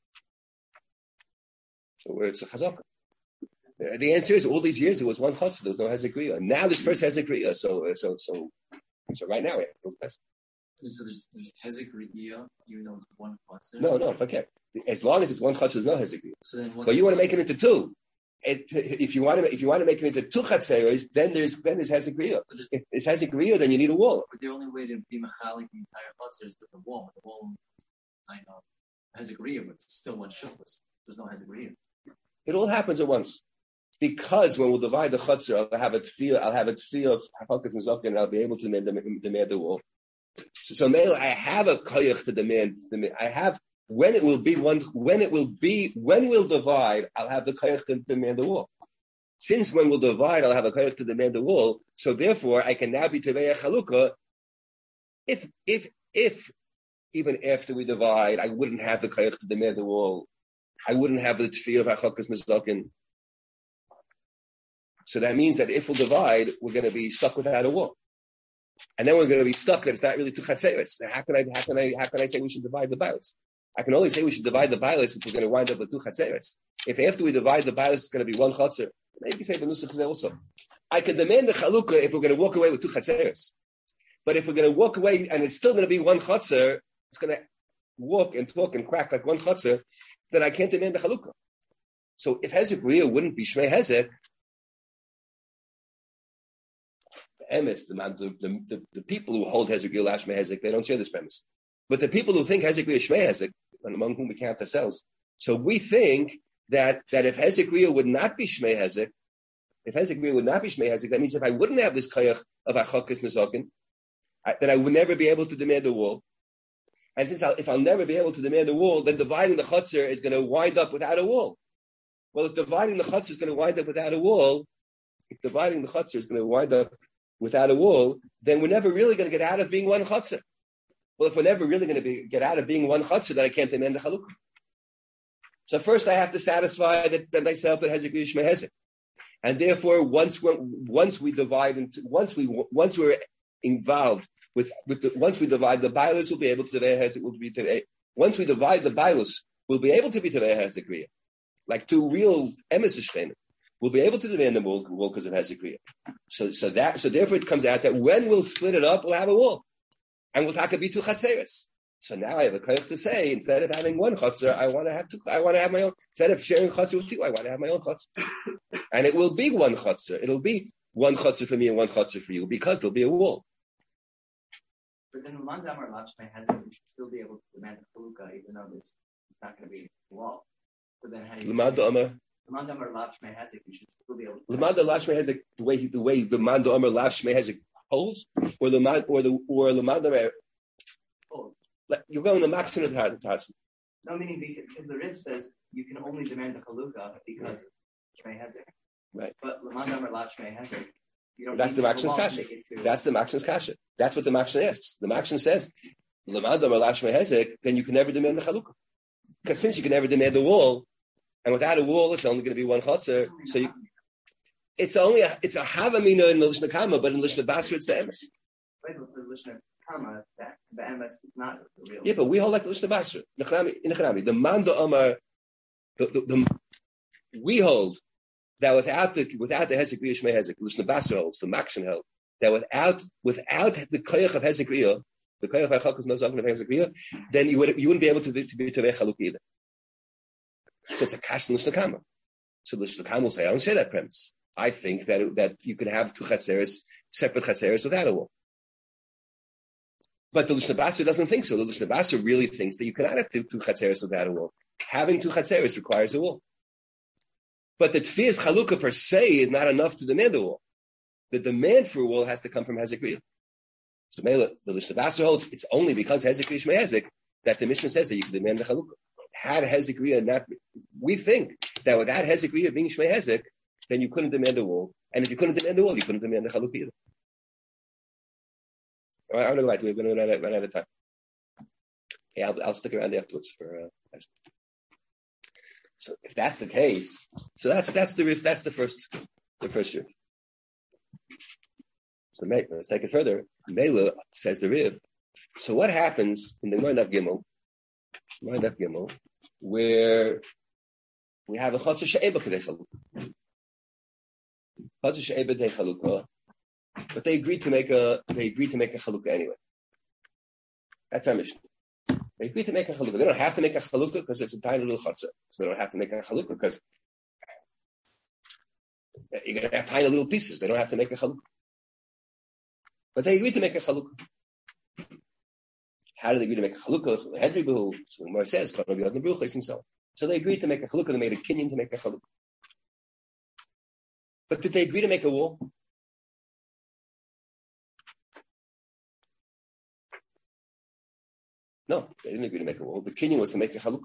So where it's a chazaka. The answer is all these years it was one chutz. There was no hezekriya. Now this first hezekriya. So so so so right now we have to go. So there's there's hezekriya even though it's one chutz. No, no, forget. As long as it's one chutz, there's no hezekriya. So then, but you want to make it into two. it, if you want to, if you want to make it into two chatzeros, then there's then there's hezekriya. If it's hezekriya, then you need a wall. But the only way to be machalik the entire chutzner is with the wall. The wall, I know, hezekriya, but it's still one shuttless. There's no hezekriya. It all happens at once. Because when we'll divide the chutzner, I'll have a tefillah, I'll have a tefillah of hapakas nezakin, and I'll be able to demand, demand the wall. So, so Mele, I have a koyach to demand, demand. I have when it will be one. When it will be when we'll divide, I'll have the koyach to demand the wall. Since when we'll divide, I'll have a koyach to demand the wall. So therefore, I can now be tevei chalukah. If if if even after we divide, I wouldn't have the koyach to demand the wall. I wouldn't have the tefillah of hapakas nezakin. So that means that if we'll divide, we're going to be stuck without a wall, and then we're going to be stuck that it's not really two chatzeres. How can I? How can I? How can I say we should divide the bilas? I can only say we should divide the bilas if we're going to wind up with two chatzeres. If after we divide the bilas, it's going to be one chatzer, maybe say the nusach also. I can demand the chalukah if we're going to walk away with two chatzeres, but if we're going to walk away and it's still going to be one chatzer, it's going to walk and talk and crack like one chatzer. Then I can't demand the chalukah. So if hezek real wouldn't be shmei hezek. Emes, the, the, the, the people who hold Hezek Real Ashmei Hezek, they don't share this premise. But the people who think Hezek Real Shmei Hezek, among whom we count ourselves, so we think that that if Hezek Real would not be Shmei Hezek, if Hezek Real would not be Shmei Hezek, that means if I wouldn't have this koyach of Achokas Nezakin, then I would never be able to demand the wall. And since I'll, if I'll never be able to demand the wall, then dividing the chutzner is going to wind up without a wall. Well, if dividing the chutzner is going to wind up without a wall, if dividing the chutzner is going to wind up without a wall, then we're never really going to get out of being one chutzner. Well, if we're never really going to be, get out of being one chutzner, then I can't demand the chalukah. So first I have to satisfy that, that myself that Hezek Shmei Hezek. And therefore, once we once we divide into once we once we're involved with with the, once we divide the bilos, we'll be able to tevei Hezek. Will be tevei. Once we divide the bilos, we'll be able to be tevei Hezek, like two real emes shchenim. We'll be able to demand the wall because of Hezekriya. So, so that, so therefore, it comes out that when we'll split it up, we'll have a wall, and we'll take a two chatzeres. So now I have a koyach to say, instead of having one chatzer, I want to have two. I want to have my own. Instead of sharing chatzer with two, I want to have my own chatzer, and it will be one chatzer. It'll be one chatzer for me and one chatzer for you because there'll be a wall. But then Lamad Amar Lachmei Hezek, we should still be able to demand the chalukah, even though it's not going to be a wall. But then how do you? Lamad Amar. Lamad Amar Lachmei Hezek, we should still be able to. Lamad Lachmei Hezek, the way the way the Lamad Amar Lachmei Hezek holds, or the or the or Lamad Amar. You're going the maximum of the Tatz. No, meaning because the Riv says you can only demand the chalukah because Shmei Hezek. Right. But Lamad Amar Lachmei Hezek. That's the Maxim's kasha. That's the Maxim's kasha. That's what the Maxim asks. The Maxim says, Lamad Amar Lachmei Hezek, then you can never demand the chalukah. Because since you can never demand the wall, and without a wall, it's only going to be one chotzer. So you, it's only a, it's a havamina in the Lishna Kama, but in Lishna Basra it's the emes. Right, but the Lishna Kama, the emes is not the real. Yeah, but we hold like the Lishna Basra. In Nechanami, the Manda Amar, the, the, the we hold that without the without the Hezek Riyah Shmei Hezek, Lishna Basra holds, the Makshin held that without without the koyach of Hezek Riyah, the koyach of Hachakas Nozak of Hezek Riyah, then you would you wouldn't be able to be to be to be chaluk either. So it's a kash in Lishna Kama. So Lishna Kama will say, I don't say that premise. I think that that you can have two chatzeres, separate chatzeres without a wall. But the Lishna Basra doesn't think so. The Lishna Basra really thinks that you cannot have two, two chatzeres without a wall. Having two chatzeres requires a wall. But the tefiyas chalukah per se is not enough to demand a wall. The demand for a wall has to come from Hezek Riyah. So the Lishna Basra holds it's only because Hezek Riyah Shmei Hezek that the Mishnah says that you can demand the chalukah. Had Hezek Riyah not, we think that without Hezek Riyah being Shmei Hezek, then you couldn't demand a wall. And if you couldn't demand a wall, you couldn't demand the chalukah either. All right, I'm going to go back. We're going to run out, run out of time. Yeah, I'll, I'll stick around afterwards for. Uh, so if that's the case, so that's that's the that's the first the first Riv. So let's take it further. Mela says the Riv. So what happens in the Gemara Daf Gimel? Gemara Daf Gimel, where we have a chotzer she'eba k'dei chalukah, chotzer she'eba k'dei chalukah, but they agreed to make a they agreed to make a chalukah anyway. That's our mission. They agreed to make a chalukah. They don't have to make a chalukah because it's a tiny little chotzer, so they don't have to make a chalukah because You're going to have tiny little pieces. They don't have to make a chalukah. But they agreed to make a chalukah. How did they agree to make a chalukah? Hedribu, so the Gemara says, and so on. So they agreed to make a chalukah. They made a kinyan to make a chalukah. But did they agree to make a wall? No, they didn't agree to make a wall. The kinyan was to make a chalukah.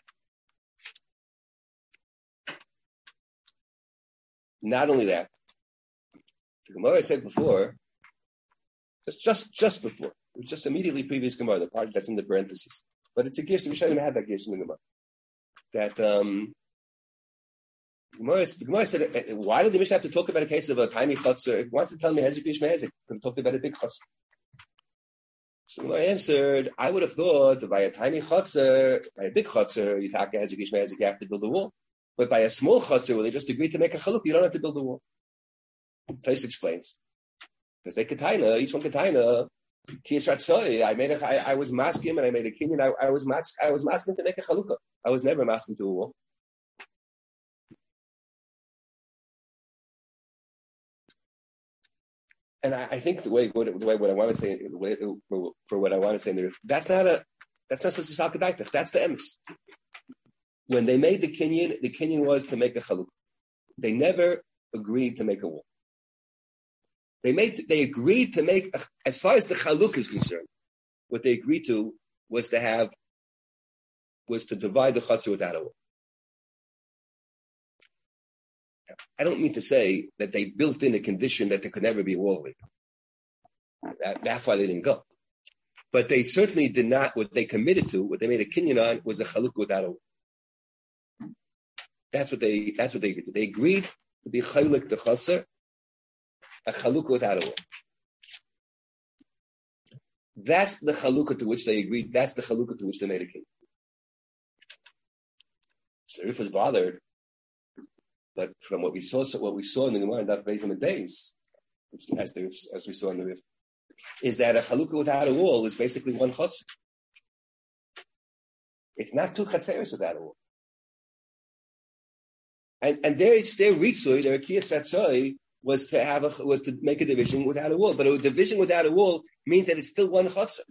Not only that, the Gemara said before, just just, just before, it was just immediately previous Gemara, the part that's in the parentheses. But it's a gift, so we shouldn't have that gift in the Gemara. That um, Gemara, the Gemara said, why did the Mishnah have to talk about a case of a tiny chutzner? It wants to tell me Hezik Pish Mehezik. Could have talked about a big chutzner. So Gemara answered, I would have thought that by a tiny chutzner, by a big chutzner, you talk Hezik Pish Mehezik, you have to build a wall. But by a small chutzner, where they just agreed to make a chaluk, you don't have to build a wall. Tais explains. Because they kataina, each one kataina, I made a, I, I was masking and I made a kinyan. I, I was mas, I was masking to make a chalukah. I was never masking to a wall. And I, I think the way, what, the way what I want to say, the way, for, for what I want to say, in the, that's not a, that's not supposed to be salkadaitach. That's the emes. When they made the kinyan, the kinyan was to make a chalukah. They never agreed to make a wall. They made, they agreed to make, a, as far as the chaluk is concerned, what they agreed to was to have, was to divide the chutzner without a wall. I don't mean to say that they built in a condition that there could never be a wall. That, that's why they didn't go. But they certainly did not, what they committed to, what they made a kinyan on, was a chaluk without a wall. That's what they, that's what they agreed to. They agreed to be chaylik the chutzner, a chalukah without a wall. That's the chalukah to which they agreed. That's the chalukah to which they made a king. So Rif was bothered, but from what we saw, so what we saw in the Gemara and Daf Beis and Beis, which as, the, as we saw in the Rif, is that a chalukah without a wall is basically one chutzner. It's not two chatzeres without a wall. And and there is their ritzui, their kiyas ratzoi, was to have a, was to make a division without a wall. But a division without a wall means that it's still one chutzner.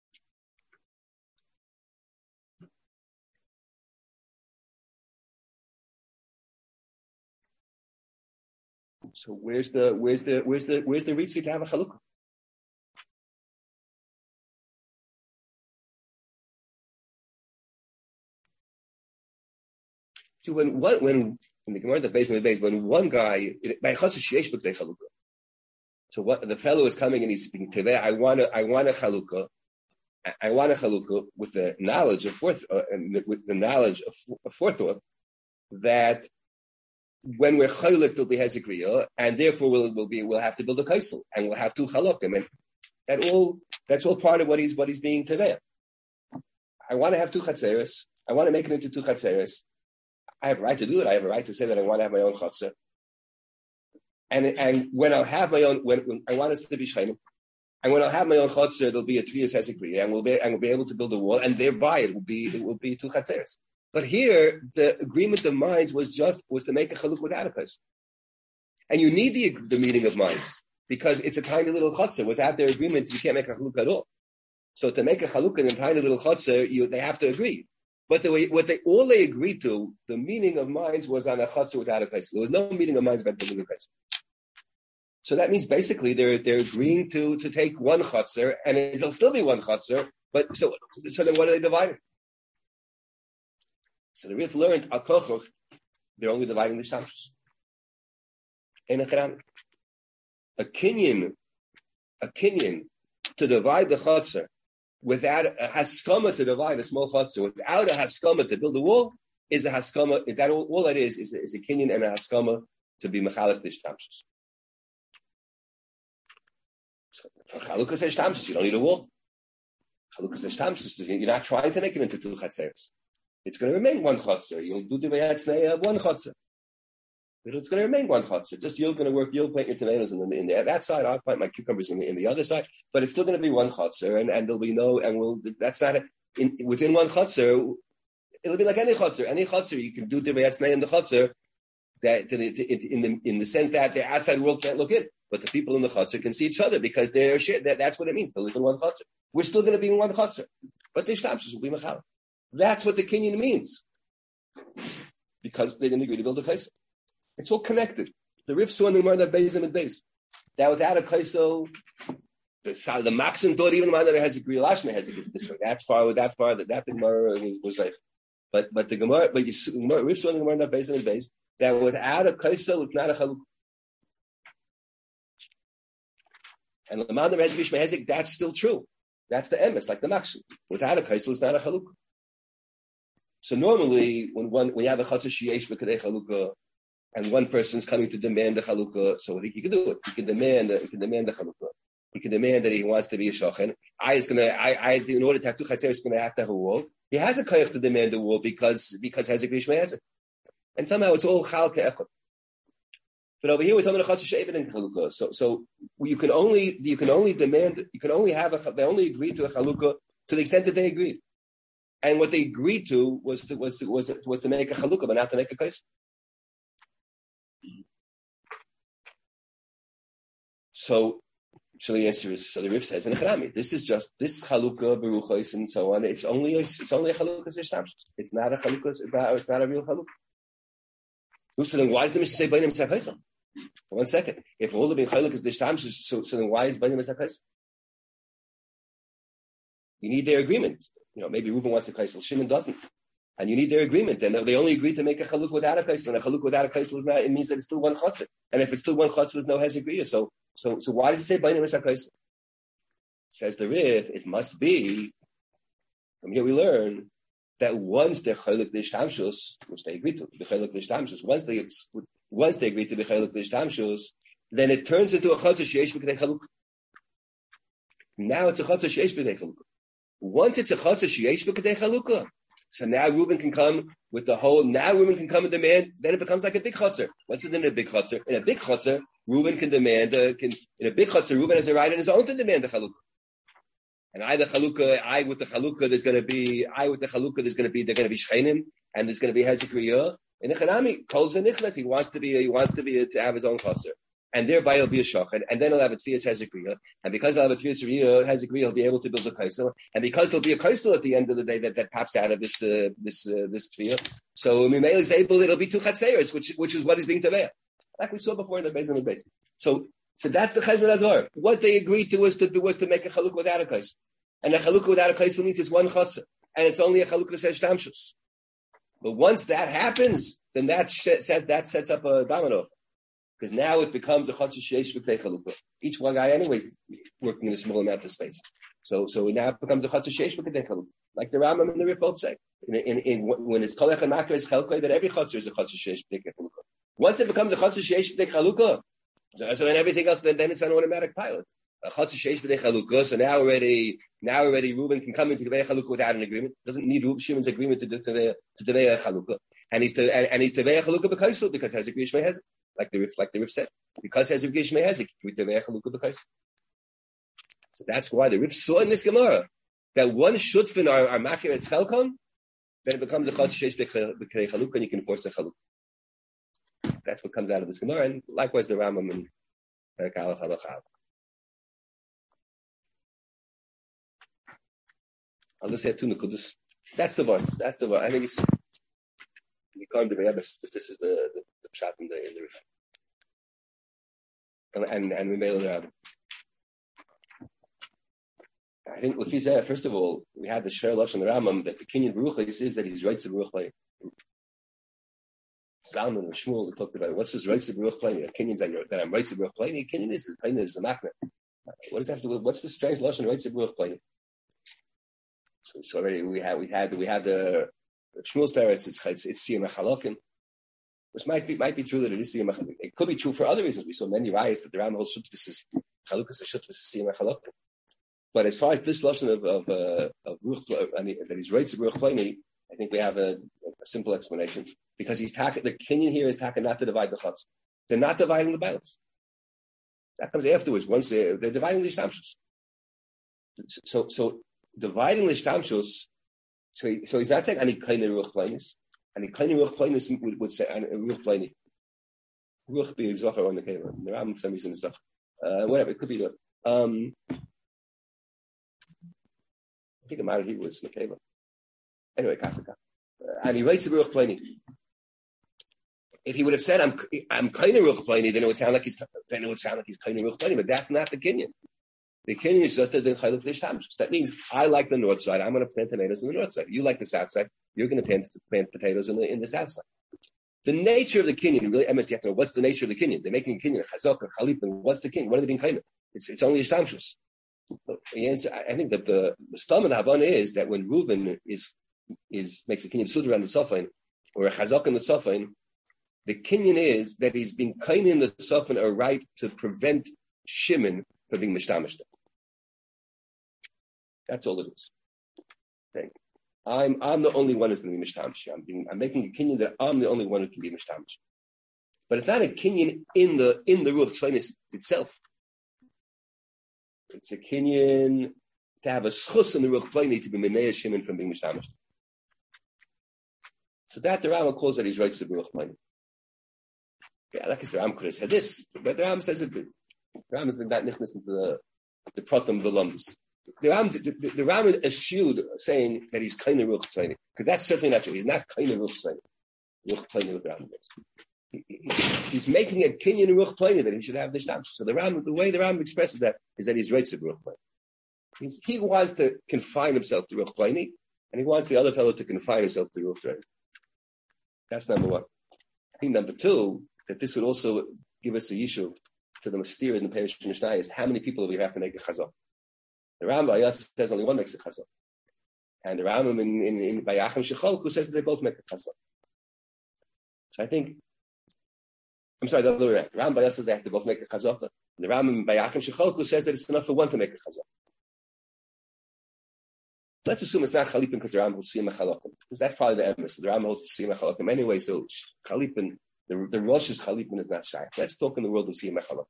So where's the where's the where's the where's the ritzui to have a chalukah? See, when one when in the Gemara, the base of the base, when one guy by chalukah, so what the fellow is coming and he's speaking today, I want to I want a chalukah, I want a chalukah with the knowledge of forth uh, and with the knowledge of, of forethought that when we're chaylik there'll be hezekriya, and therefore we'll will be we'll have to build a kaisel and we'll have two chalukim, and that all that's all part of what he's what he's being today. I want to have two chatzeres. I want to make it into two chatzeres. I have a right to do it. I have a right to say that I want to have my own chutzner. And and when I'll have my own, when, when I want us to be shchainim, and when I'll have my own chutzner, there'll be a tviyas hezekriya, and we'll be and we'll be able to build a wall, and thereby it will be it will be two chatzeres. But here, the agreement of minds was just was to make a chaluk without a person, and you need the the meeting of minds because it's a tiny little chutzner. Without their agreement, you can't make a chaluk at all. So to make a chaluk in a tiny little chutzner, you they have to agree. But the way, what they all they agreed to, the meaning of minds was on a chutzner without a person. There was no meaning of minds about building a person. So that means basically they're they're agreeing to to take one chutzner, and it'll still be one chutzner. But so so then what are they dividing? So the Rif learned al kochoch, they're only dividing the shamshus. In a Quran, a kinyan, a kinyan to divide the chutzner. Without a haskama to divide a small chutzner, without a haskama to build a wall, is a haskama. That all, all that is is, is a kinyan and a haskama to be mechalek the shtamshus. So for chalukas shtamshus, you don't need a wall. Chalukas shtamshus, you're not trying to make it into two chatzeres. It's going to remain one chutzner. You'll do the meyatzneya of one chutzner. But it's going to remain one chutzner. Just you're going to work. You'll plant your tomatoes in the in the, that side. I'll plant my cucumbers in the, in the other side. But it's still going to be one chutzner, and, and there'll be no. And we'll. That's not a, in, within one chutzner. It'll be like any chutzner. Any chutzner you can do the meyatzneya in the chutzner, that in the in the sense that the outside world can't look in, but the people in the chutzner can see each other because they're shit. That, that's what it means to live in one chutzner. We're still going to be in one chutzner, but the shtamshus will be mechal. That's what the kinyan means, because they didn't agree to build a kaisel. It's all connected. The Rif saw in the Gemara that Beizim and Beis that without a kaisel, the the Maxim thought even the man that has a Griel Ashma has a gets this way. That's far, that far, that that Gemara was like. But but the Gemara, but you Rif saw in the Gemara that Beizim and Beis that without a kaisel, it's not a chaluk. And the man that has a Griel Ashma, that's still true. That's the emes, like the Maxim. Without a kaisel, it's not a chaluk. So normally, when one when you have a chatzah sheyesh b'kedei chalukah, and one person's coming to demand the chalukah, so he can do it. He can demand. He can demand the chalukah. He can demand that he wants to be a shochan. I is gonna. I. I. In order to have two chatzers, is going to have to have a wall. He has a koyach to demand the wall because because Hezek Rishma has it, and somehow it's all chal ke'echad. But over here we're talking about chatzah she'eved in chalukah. So so you can only you can only demand. You can only have a. They only agree to a chalukah to the extent that they agreed. And what they agreed to was to, was to, was to, was to make a chalukah, but not to make a kais. So, so the answer is, so the Rif says in Echarami, this is just this chalukah, beruchos, and so on. It's only a, it's only a chalukah zishtamsh. It's not a chalukah. It's not, it's not a real chalukah. So then, why does the Mishnah say bainim tzakaisam? One second. If all the being chalukah is zishtamsh, so so then why is bainim tzakaisam? You need their agreement. You know, maybe Reuben wants a kaisel, Shimon doesn't, and you need their agreement. And they only agree to make a chaluk without a kaisel, and a chaluk without a kaisel is not. It means that it's still one chotzer, and if it's still one chotzer, there's no hezekriya. So, so, so why does it say bainim es kaisel? Says the Rif, it must be. From here we learn that once they're chaluk l'ishtamshus, which they agree to, the chaluk l'ishtamshus, once they once they agree to the chaluk l'ishtamshus, then it turns into a chotzer sheish b'kedei chaluk. Now it's a chotzer sheish b'kedei chaluk. Once it's a chatzah sheyesh b'kedei chalukah, so now Reuben can come with the whole. Now Reuben can come and demand. Then it becomes like a big chatzah. What's it in a big chatzah? In a big chatzah, Reuben can demand. Uh, can in a big chatzah, Reuben has a right on his own to demand the chalukah. And I the chalukah, I with the chalukah, there's going to be. I with the chalukah, there's going to be. They're going to be shchenim, and there's going to be hezekriya. In a chanami, kol zenichnas, he wants to be. He wants to be to have his own chatzah. And thereby he'll be a shochet, and then he'll have a tefillas hezekriya, and because he'll have a tefillas hezekriya, he'll be able to build a kaisel, and because there'll be a kaisel at the end of the day that, that pops out of this uh, this uh, this tefillah, so Mimeil is able, it'll be two chatzeres, which which is what is being teveah, like we saw before in the Beis and the Beis. So so that's the cheshbon ador. What they agreed to was to was to make a chaluk without a kaisel, and a chaluk without a kaisel means it's one chatzah, and it's only a chaluk that says shtamshus. But once that happens, then that sh- that sets up a domino. Because now it becomes a chatzah sheish b'kedei chalukah. Each one guy, anyways, working in a small amount of space. So, so now it becomes a chatzah sheish b'kedei chalukah, like the Rambam and the Rif both say. In, in, in, when it's kolech and makar is chelkei, that every chatzah is a chatzah sheish b'kedei chalukah. Once it becomes a chatzah sheish b'kedei chalukah, so, so then everything else, then, then it's an automatic pilot. A chatzah sheish b'kedei chalukah. So now already, now already, Reuben can come into the chalukah without an agreement. Doesn't need Reuben Shimon's agreement to do to the chalukah, and he's to and, and he's to chalukah b'kaisel because has a grishmei has it. Like the Rif, like the Rif said, because Hezek Gishmei has it, so that's why the Rif saw in this Gemara that one shutfin our, our makir is chelkon, then it becomes a chutz sheish b'kedei chalukah, and you can force a chalukah. That's what comes out of this Gemara, and likewise the Rambam and Perek Aleph Halacha. I'll just say two nekudas. That's the one. That's the one. I think it's we can't debate that this is the the, the pshat in the in the Rif. And and, and we made it out. I think with Fizeh, first of all, we had the Shver Lashon Rambam that the Kinyan Baruch is that he's right to Baruch play. Zalman and Shmuel we talked about it. What's his right to Baruch playing? Kinyan's that, that I'm right to Baruch playing. Kinyan is the Kinyan is the Machna. What does that have to do with what's the strange Lashon right to Baruch playing? So, so already we had we had we had the Shmuel's teretz. It's it's it's Siyam Chalokim, which might be might be true that it is Siyam Chalokim. It could be true for other reasons. We saw many riots that the Rambam holds Shutvis is Chalukas Shutvis is Siyam Chalokim. But as far as this lesson of of uh, of Ruch, I mean, that he's right to Ruch Pliny, I think we have a, a simple explanation because he's talking. The Kinyan here is talking not to divide the chutz. They're not dividing the balance. That comes afterwards. Once they're, they're dividing the shtamshus. So so dividing the shtamshus. So he, so he's not saying any kind of Ruch Pliny, any kind of Ruch Pliny would, would say any Ruch Pliny. Ruach be Zohar on the Keva. The Ram for some reason is Zohar. Uh, whatever, it could be the. Um, I think the matter he was Nekeva. Anyway, Kafka. Uh, and he writes the Ruach Pliny. If he would have said, I'm I'm kind of Ruach Pliny, then it would sound like he's then it would sound like he's kind of Ruach Pliny, but that's not the Kenyan. The Kenyan is just a Chaylik L'Ishtamshus. That means I like the north side, I'm going to plant tomatoes in the north side. You like the south side, you're going to plant, plant potatoes in the in the south side. The nature of the Kenyan, really, M S, you have to know what's the nature of the Kenyan. They're making a Kenyan, a Chazak, a Chalip, and what's the Kenyan? What are they being kind of? It's it's only Ishtamshus. I think that the the stam of the Havana is that when Reuben is is makes a Kenyan Sudra on the Tzafin, or a Chazak on the Tzafin, the Kenyan is that he's being kind in the Tzafin a right to prevent Shimon from being mishtamish. That's all it is. Okay. I'm I'm the only one who's going to be mishtamish. I'm being I'm making a Kenyan that I'm the only one who can be mishtamish. But it's not a Kenyan in the in the Ruach Tzfeinis itself. It's a Kenyan to have a schus in the Ruach Pliny to be Menei Shimon from being mishtamish. So that the Rambam calls that he's right to the Ruach Pliny. Yeah, like the Rambam could have said this, but the Rambam says it. The Rambam is not nichnas into the the protum of the lumbus. The Rambam, the, the, the Rambam eschewed saying that he's kind of Ruach Tzfeinis, because that's certainly not true. He's not kind of Ruach Tzfeinis. Ruach Pliny with the Rambam is. He, he, he's making a Kenyan Ruach Pliny that he should have the shtamsh. So the Rambam, the way the Rambam expresses that is that he's right to Ruach Pliny. He's, he wants to confine himself to Ruach Pliny, and he wants the other fellow to confine himself to Ruach Tzfeinis. That's number one. I think number two, that this would also give us a yishuv to the Mastir in the Parish of Mishnah is how many people do we have to make a chazak? The Rambam says only one makes a chazak. And the Rambam in, in, in Bayachim Shecholku says that they both make a chazak. So I think, I'm sorry, the other way around. Rambam says they have to both make a chazak. The Rambam in Bayachim Shecholku says that it's enough for one to make a chazak. Let's assume it's not Chalipin because the Rambam holds Siyam HaChalakim. Because that's probably the emes. The Rambam holds Siyam HaChalakim anyway, so Chalipin, the, the Rosh's Chalipin is not shy. Let's talk in the world of Siyam HaChalakim.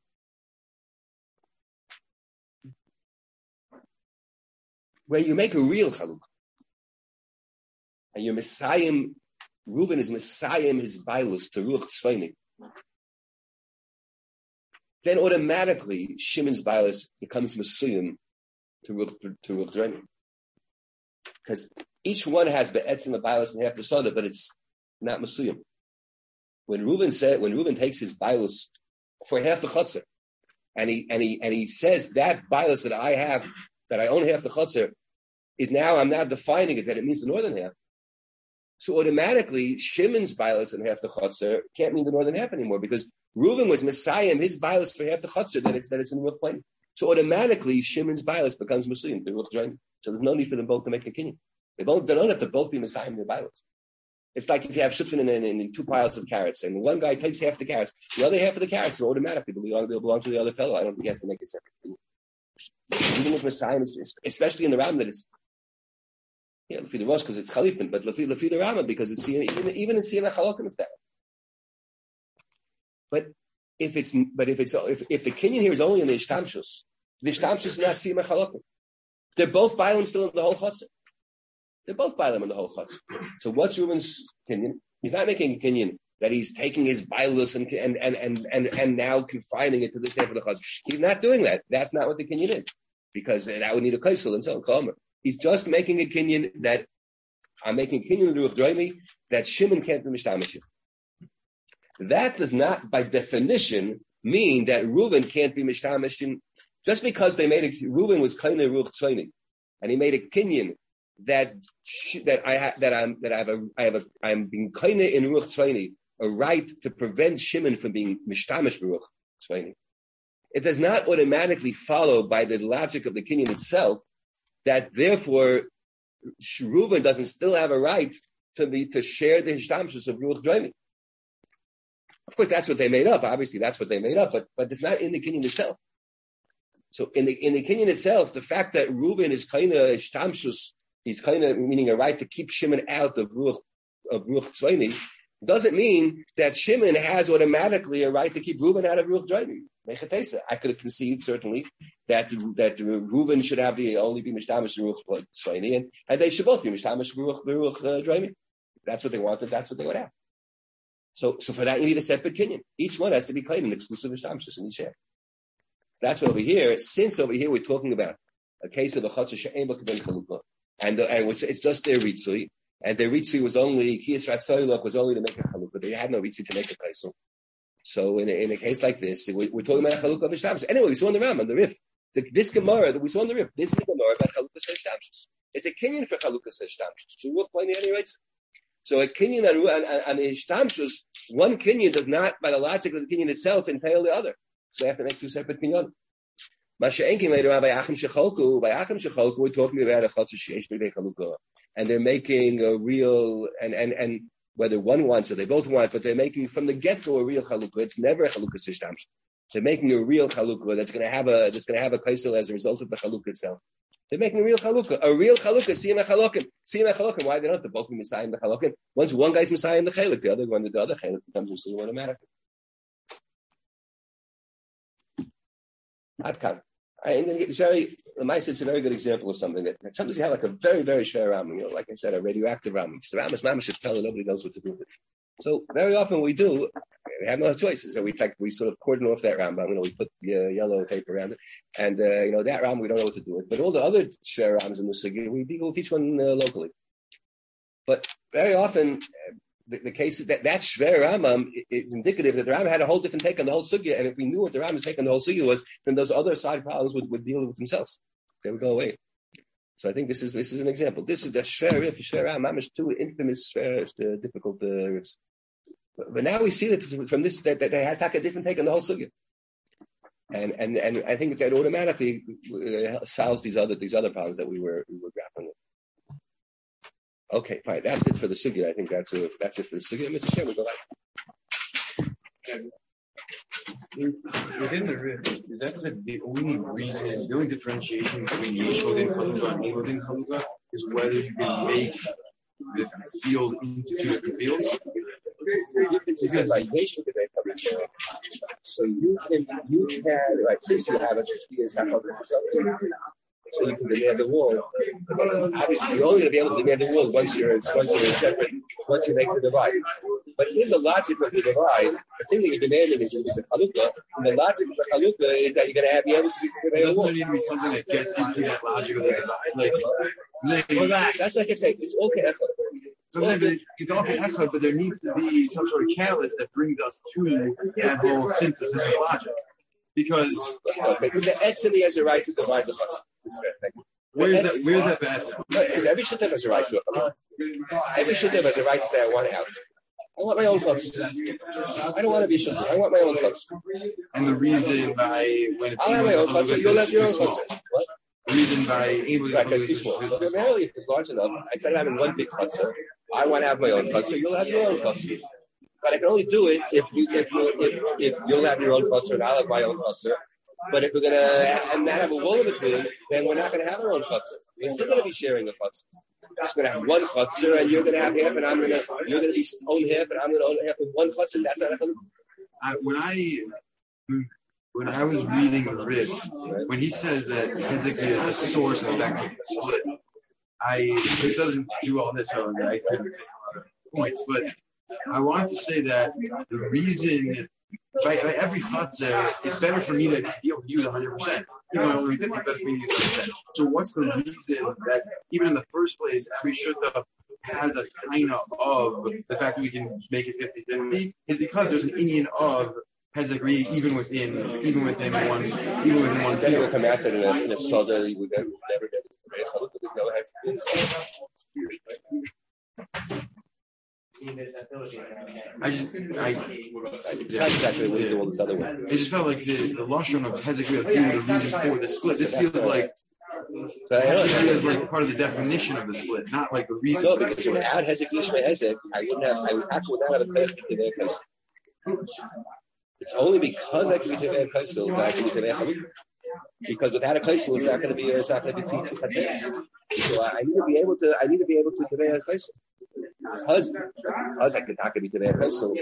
Where you make a real Chaluk, and you're Messiahim, Reuben is Messiahim his bailus to Ruach Tzfeinis, then automatically Shimon's bailus becomes Messiahim to Ruach to Ruach Tzfeinis. Because each one has be'etzim a bailus and half the soda, but it's not Messiahim. When Reuben said, when Reuben takes his bailus for half the chutzner, and he and he and he says that bailus that I have, that I own half the chutzner, is now I'm now defining it that it means the northern half. So automatically Shimon's bailus and half the chutzner can't mean the northern half anymore because Reuven was Messiah his bailus for half the chutzner that it's that it's in the Ruach Pliny. So automatically Shimon's bailus becomes Messiah the Ruach Tzfeinis. So there's no need for them both to make a kinyan. They both they don't have to both be Messiah in their bailus. It's like if you have shutfin in, in, in two piles of carrots, and one guy takes half the carrots, the other half of the carrots will automatically belong, they'll belong to the other fellow. I don't think he has to make a separate thing. Even with Messiah, especially in the Ram, that it's yeah, Lefi the Rosh because it's Chalipin, but Lefi, Lefi the Rama because it's even even in Siyam HaChalakim it's that. But if it's but if it's if, if the kinyan here is only in the Ishtamshus, the Ishtamshus is not Siyam HaChalakim. They're both Bailam still in the whole Chutzah. They're both Bailam in the whole Chutzah. So what's Reuben's kinyan? He's not making a kinyan that he's taking his bailus and and and and and, and now confining it to this half of the Chutzah. He's not doing that. That's not what the kinyan is, because that would need a kaisel and so on. He's just making a kinyan that I'm making a kinyan to Ruach Tzfeinis that Shimon can't be mishtamish. That does not, by definition, mean that Reuven can't be mishtamish. Just because they made a Reuven was kind of Ruach Tzfeinis, and he made a kinyan that that I ha, that I'm that I have a I have a I'm being kind of in Ruach Tzfeinis, a right to prevent Shimon from being mishtamish Ruach Tzfeinis. It does not automatically follow by the logic of the kinyan itself that therefore Reuven doesn't still have a right to be to share the hishtamshus of Ruach Tzfeinis. Of course, that's what they made up. Obviously, that's what they made up, but but it's not in the kinyan itself. So in the in the kinyan itself, the fact that Reuven is kind of hishtamshus, he's kind of meaning a right to keep Shimon out of Ruach of Ruach Tzfeinis, doesn't mean that Shimon has automatically a right to keep Reuven out of Ruach Tzfeinis. I could have conceived certainly that that Reuven should have the only be mishtamish Ruach Tzfeinis, and, and they should both be mishtamish Ruach Ruach Tzfeinis. That's what they wanted. That's what they would have. So, so for that, you need a separate kinyan. Each one has to be claimed an exclusive ishtamshus in each share. That's why over here, since over here we're talking about a case of a chatzah she'ein bo k'ben chalukah, and the, and which, it's just their ritzui, and their ritzui was only kiyas ratzoilok was only to make a chalukah. They had no ritzui to make a kaisel. So in a, in a case like this, we're, we're talking about a chalukah of ishtamshus. Anyway, we saw in the Ram on the Rif, the, this Gemara that we saw in the Rif, this is a Gemara about chalukah ishtamshus. It's a kinyan for chalukah ishtamshus. Do you work by any rights? So a kinyan and an ishtamshus, one kinyan does not, by the logic of the kinyan itself, entail the other. So they have to make two separate kinyan. Masha'enkin later on by Achim Shecholku, by Achim Shecholku, we're talking about a chatzah sheish b'nei chalukah, and they're making a real, and and and whether one wants it, they both want, but they're making from the get-go a real chalukah. It's never a chalukah ishtamshus. They're making a real chalukah that's going to have a that's going to have a kaisel as a result of the chalukah itself. They're making a real chalukah, a real chalukah. Siyam echalokim, siyam echalokim. Why they don't have to both be messiah in the chalokim? Once one guy's messiah in the chalik, the other one, the other chalik becomes messiah automatically. Adkan. I'm going to get this very. The Maisa, it's a very good example of something that, that sometimes you have like a very very shver ram. You know, like I said, a radioactive ram. The ram is mamash tell and nobody knows what to do with it. So very often we do, we have no choices. So we like we sort of cordon off that Rambam. You know, we put the uh, yellow tape around it, and uh, you know that Ram we don't know what to do with. But all the other shver rams in the sugya, we will teach one uh, locally. But very often, uh, the, the case is that that shver Rambam is indicative that the Ram had a whole different take on the whole sugya, and if we knew what the Ram's take on the whole sugya was, then those other side problems would, would deal with themselves. They would go away. So I think this is this is an example. This is the shver rif, shver Ram, mamish two infamous shver, uh, difficult uh, rifs. But now we see that from this that, that they had a different take on the whole sugya, and and and I think that automatically uh, solves these other these other problems that we were we were grappling with. Okay, fine. That's it for the sugya. I think that's a, that's it for the sugya. Mister Shem, we go back. Within the Rif, is that the only reason, the only differentiation between Yeshod and Chalukah and Evod and Chalukah is whether you can make the field into two different fields? Because like Yeshod, so you can you can like since you have a so you can demand the wall. Obviously, you're only going to be able to demand the wall once you're once you're separate, once you make the divide. But in the logic of the divide, the thing that you're demanding is, is a chalukah. And the logic of the chalukah is that you're going to have be able to be the wall. Doesn't there need to be something that gets into that logic of the divide? Like, like well, that's like I say, it's okay. Sometimes it, it's all echad, but there needs to be some sort of catalyst that brings us to that whole synthesis of logic. Because okay, the etzemi has a right to divide the first. Where's that? Where's that bad? Because every shidduch has a right to it. Every shidduch has a right to say, "I want it out. I want my own clothes. I don't want to be shidduch. I want my own clothes." And the reason by when it's I'll have my own clothes, so you'll have your own clothes. What? The reason by able to right, because too small. But primarily, if it's large enough, instead of having one big chutzah, I want to have my own chutzah. You'll have your own chutzah. But I can only do it if you if you if, if you'll have your own chutzah and I'll have my own chutzah. But if we're going to and not have a wall in between, then we're not going to have our own chutzah. We're still going to be sharing a chutzah. We're just going to have one chutzah, and you're going to have half, and I'm going to you're going to be own half, and I'm going to own half with one chutzah. That's not a I, when I when I was reading the Rif, when he says that Hezekiah is a source of that split, I it doesn't do all this on I, I points, but I wanted to say that the reason. By, by every chatzah, it's better for me to be able to use one hundred percent. Even though only fifty, better for me to use one hundred percent. So what's the reason that even in the first place, we should have has a kind of the fact that we can make it fifty-fifty is because there's an Indian of has agreed even within even within one even within one then field. will come out that in a, in a soda you would never get it. I just, I, it's not exactly what you do all this other way. It just felt like the, the lashon of Hezekiah being the reason for the split. This feels like this feels like part of the definition of the split, not like the reason. No, because without Hezekiah Shmei Hezek, I wouldn't have. I would actually not have a place to their place. It's only because I can be Tevei Kaisel that I can be Tevei Chalukah. Because without a Kaisel, it's not going to be. It's not going to be two two chatzeres. So I need to be able to. I need to be able to Tevei Kaisel. Because, because I could not be today, so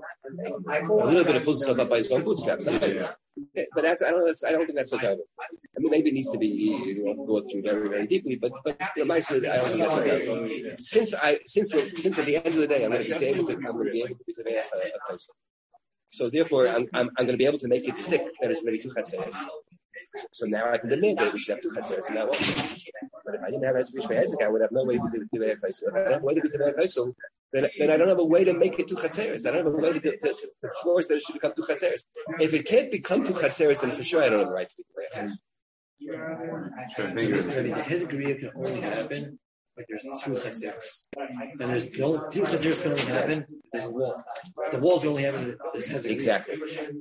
a little bit of pulls himself up by his own bootstraps. But that's I don't. That's, I don't think that's the time. I mean, maybe it needs to be you know, thought through very, very deeply, but but the Maisa, I don't think that's okay. Since I since the, since at the end of the day, I'm going to be able to I'm going to be able to be the a, a person. So therefore, I'm I'm, I'm going to be able to make it stick that it's maybe two chatzeres. So now I can demand that we should have two chatzeres and that one. But if I didn't have Hezek Hezek, I would have no way to do do a kaisel. If I don't have a way to do a kaisel, then then I don't have a way to make it two chatzeres. I don't have a way to, to, to, to force that it should become two chatzeres. If it can't become two chatzeres, then for sure I don't have the right to be there. Sure, I mean, his Greer can only happen when there's two chatzeres. And there's no two chatzeres can only happen. There's a wall. The wall can only happen. There's Hezek. Exactly.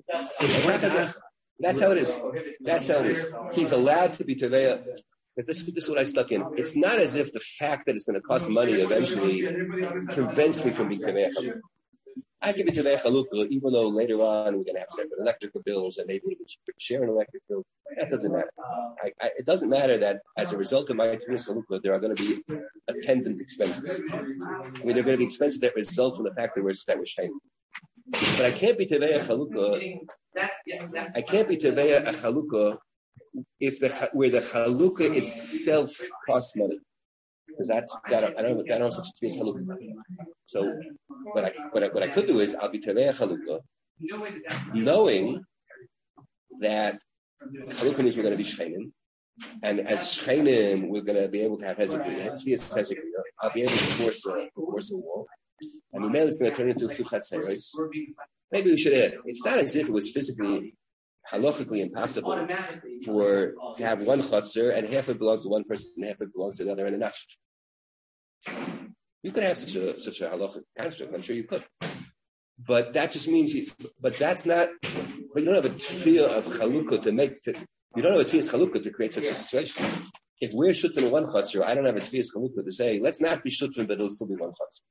So that's how it is. That's how it is. He's allowed to be Teveya. But this, this is what I stuck in. It's not as if the fact that it's going to cost money eventually prevents me from being Teveya Chalukah. I can be Teveya Chalukah, even though later on we're going to have separate electrical bills and maybe we should share an electric bill. That doesn't matter. I, I, it doesn't matter that as a result of my Teveya Chalukah, there are going to be attendant expenses. I mean, there are going to be expenses that result from the fact that we're that we're sharing. But I can't be Teveya Chalukah. I can't be Teveya a Chalukah if the where the Chalukah itself costs money, because that's that I don't I don't know such a thing as Chalukah. So what I what I what I could do is I'll be Teveya Chalukah, knowing that Chalukah means we're going to be Shchenim, and as Shchenim we're going to be able to have Hezekiyah. I'll be able to force a force a wall, and the mail is going to turn into two chatzeros. Maybe we should add. It's not as if it was physically, halachically impossible for to have one chutzner and half it belongs to one person and half it belongs to the other, and a nash. You could have such a such a halachic construct. I'm sure you could, but that just means you. But that's not. But you don't have a tefillah of chalukah to make. To, you don't have a tefillah chalukah to create such a situation. If we're shutfin in one chutzner, I don't have a tefillah chalukah to say let's not be shutfin, but it'll still be one chutzner.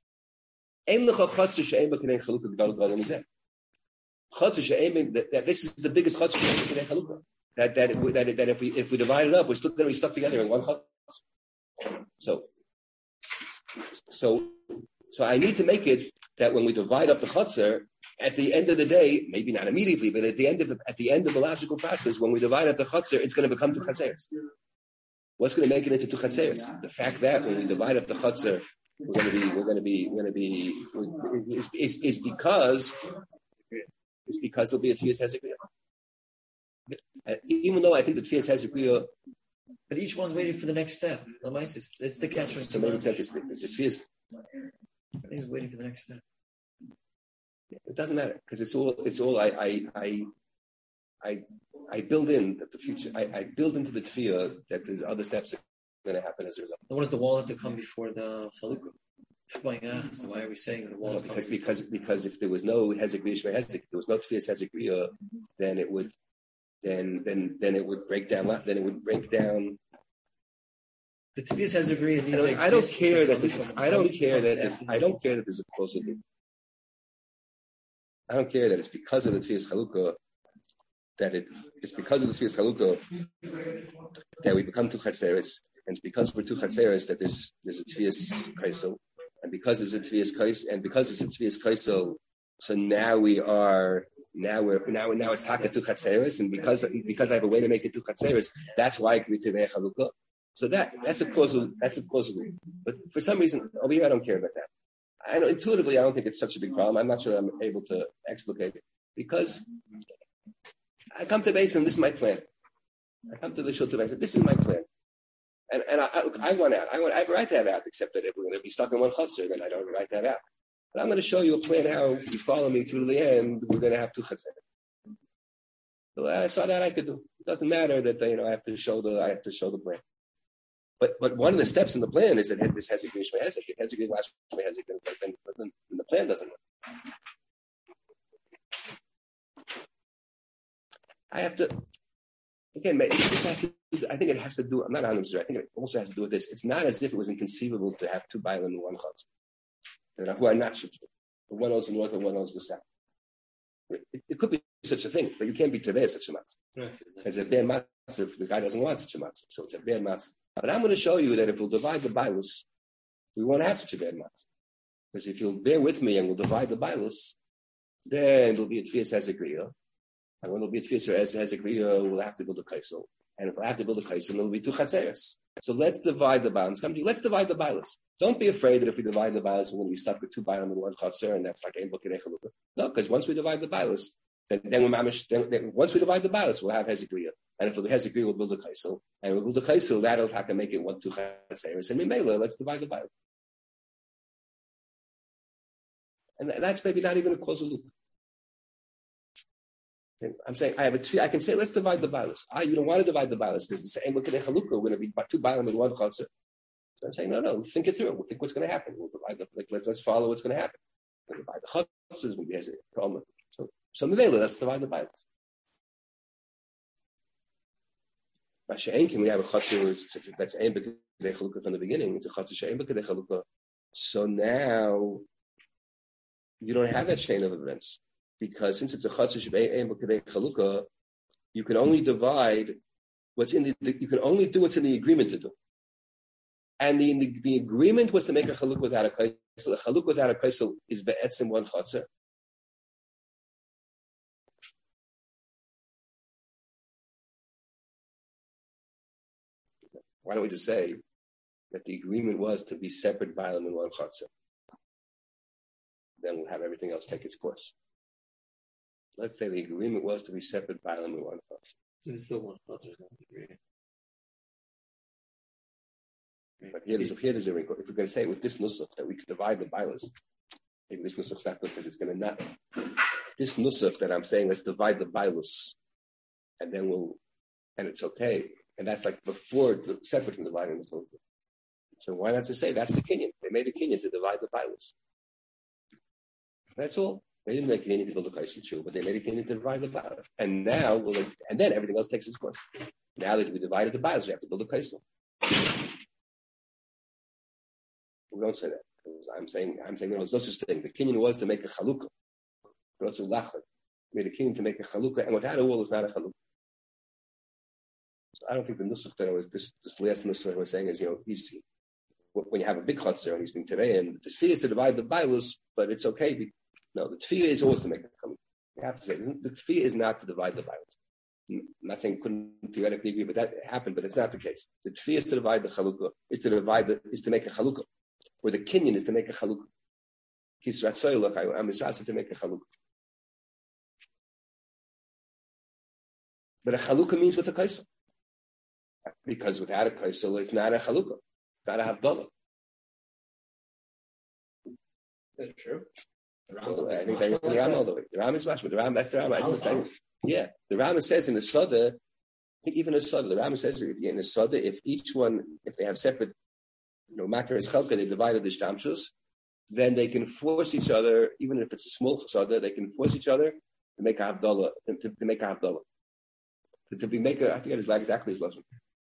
That, that this is the biggest chutzner that that that that if we if we divide it up, we're still going to be stuck together in one chutzner. So, so, so I need to make it that when we divide up the chutzner, at the end of the day, maybe not immediately, but at the end of the at the end of the logical process, when we divide up the chutzner, it's going to become two chatzeres. What's going to make it into two chatzeres? The fact that when we divide up the chutzner, we're going to be we're going to be we're going to be is is, is because. It's because there'll be a Tfias Hezekiyah. Even though I think the Tfias Hezekiyah, but each one's waiting for the next step. It's, it's the catch. To some extent, it's the, the Tfias. He's waiting for the next step. It doesn't matter because it's all it's all I I I I, I build in that the future. I, I build into the Tfiya that the other steps are going to happen as a result. And what does the wall have to come before the Chalukah? So why are we saying that the wall? No, because because because if there was no hezek v'ishmei hezek, there was no tefillas hezek, then it would then then then it would break down. Then it would break down. The tefillas hezek needs. I don't care that this. I don't care that this. I don't care that there's a closer. I don't care that it's because of the tefillas chalukah that it. It's because of the tefillas chalukah that we become two chatzeres, and it's because we're two chatzeres that there's there's a tefillas kaisel. And because it's a Tvias Kais, and because it's a Tvias Kaisel, so now we are now we're now now it's Taka to Chatzeres, and because because I have a way to make it to Chatzeres, that's why I can be Tevei Chalukah. So that that's a causal that's a causal. But for some reason, over here I don't care about that. I know intuitively I don't think it's such a big problem. I'm not sure I'm able to explicate it because I come to base and this is my plan. I come to the Shul to base and this is my plan. And and I, I, I want out. I want. I have a right to have out, except that if we're going to be stuck in one chutzner, then I don't have a right to have out. But I'm going to show you a plan how, if you follow me through the end, we're going to have two chutzner. So I saw that I could do. It doesn't matter that you know I have to show the I have to show the plan. But but one of the steps in the plan is that this hezek v'ishmei hezek. Hezek v'ishmei hezek, and the plan doesn't work. I have to. Again, it has to, I think it has to do. I'm not honest. I think it also has to do with this. It's not as if it was inconceivable to have two bailim in one chutzner, who are not shutfin. One owns the north and one owns the south. It, it could be such a thing, but you can't be today such a matzah. As a bad matzah, if the guy doesn't want such a matzah, so it's a bad matzah. But I'm going to show you that if we'll divide the bailus, we won't have such a bad matzah. Because if you'll bear with me and we'll divide the bailus, then it'll be a tfias hezekiyah. And when it'll be a tfias hezekiyah, we'll have to build a kaisel. And if I have to build a kaisim, it'll be two chatzeres. So let's divide the bialim. Come to you. Let's divide the bialis. Don't be afraid that if we divide the bialis, we're going to be stuck with two bialim and one chatzer, and that's like ein b'kedei chalukah. No, because once we divide the bialis, then, then we're mamish. Then, then once we divide the bialis, we'll have hezekriya. And if the hezekriya, we'll build a kaisil, and we'll build a kaisil. That'll have to make it one two chatzeres. And mimela, let's divide the bialis. And that's maybe not even a causal loop. I'm saying I have a tefillah. I can say let's divide the bialis. Ah, you don't want to divide the bialis because the same look at the chalukah. We're going to be two bialim and one chutzer. So I'm saying no, no. Think it through. We'll think what's going to happen. We'll divide the, like let's let's follow what's going to happen. We'll divide the chutzers. Maybe has a problem. So so mevela, let's divide the bialis. Masha'enkin, we have a chutzer that's ein b'kedei chalukah from the beginning. It's a chutzer she'ein b'kedei chalukah. So now you don't have that chain of events. Because since it's a chatzah shebe'ein b'kedei chalukah, you can only divide what's in the, the. You can only do what's in the agreement to do. And the the, the agreement was to make a chalukah without a kaisel. A chalukah without a kaisel is be'etzim one chatzah. Why don't we just say that the agreement was to be separate bialim in one chatzah? Then we'll have everything else take its course. Let's say the agreement was to be separate bialim in one chatzah. So it's still one chatzah, not agreement. But here there's, here there's a wrinkle. If we're going to say with this nusach that we could divide the bialis, maybe this nusach's not good because it's going to not. This nusach that I'm saying, let's divide the bialis, and then we'll, and it's okay. And that's like before, the, separate from dividing the chalukah. So why not to say that's the kinyan? They made a kinyan to divide the bialis. That's all. They didn't make any to build a kaisel true, but they made a kinyan to divide the bialis. And now, we'll, and then everything else takes its course. Now that we divided the bialis, we have to build a kaisel. We don't say that. I'm saying, I'm saying, there was no such thing. The kinyan was to make a chalukah. Made a kinyan to make a chalukah, and without a wall, it's not a chalukah. So I don't think the nusach that I was, this, this last nusach I was saying is, you know, he's, when you have a big chutzner and he's being today, and the tefillah is to divide the bialis, but it's okay. Because, no, the tefillah is always to make a chalukah. You have to say, the tefillah is not to divide the bialis. I'm not saying couldn't theoretically agree, but that happened, but it's not the case. The tefillah is to divide the chalukah, is to divide the, is to make a chalukah. Or the kinyan is to make a chalukah. I'm misratzah to make a chalukah. But a chalukah means with a kaisel. Because without a kaisel, it's not a chalukah. It's not a havdalah. Is that true? The Ram well, I think they the Ram all the way. The Ram is mashma. The Ram, that's the Ram. I don't think. Yeah. The Ram says in the Sada, I think even in the Sada, the Ram says in the Sada, if each one, if they have separate, you know, makar is chalka, they divided the shtamshus, then they can force each other, even if it's a small Sada, they can force each other to make a havdalah, to, to, to make a havdalah. To, to be make a, I forget exactly his lesson.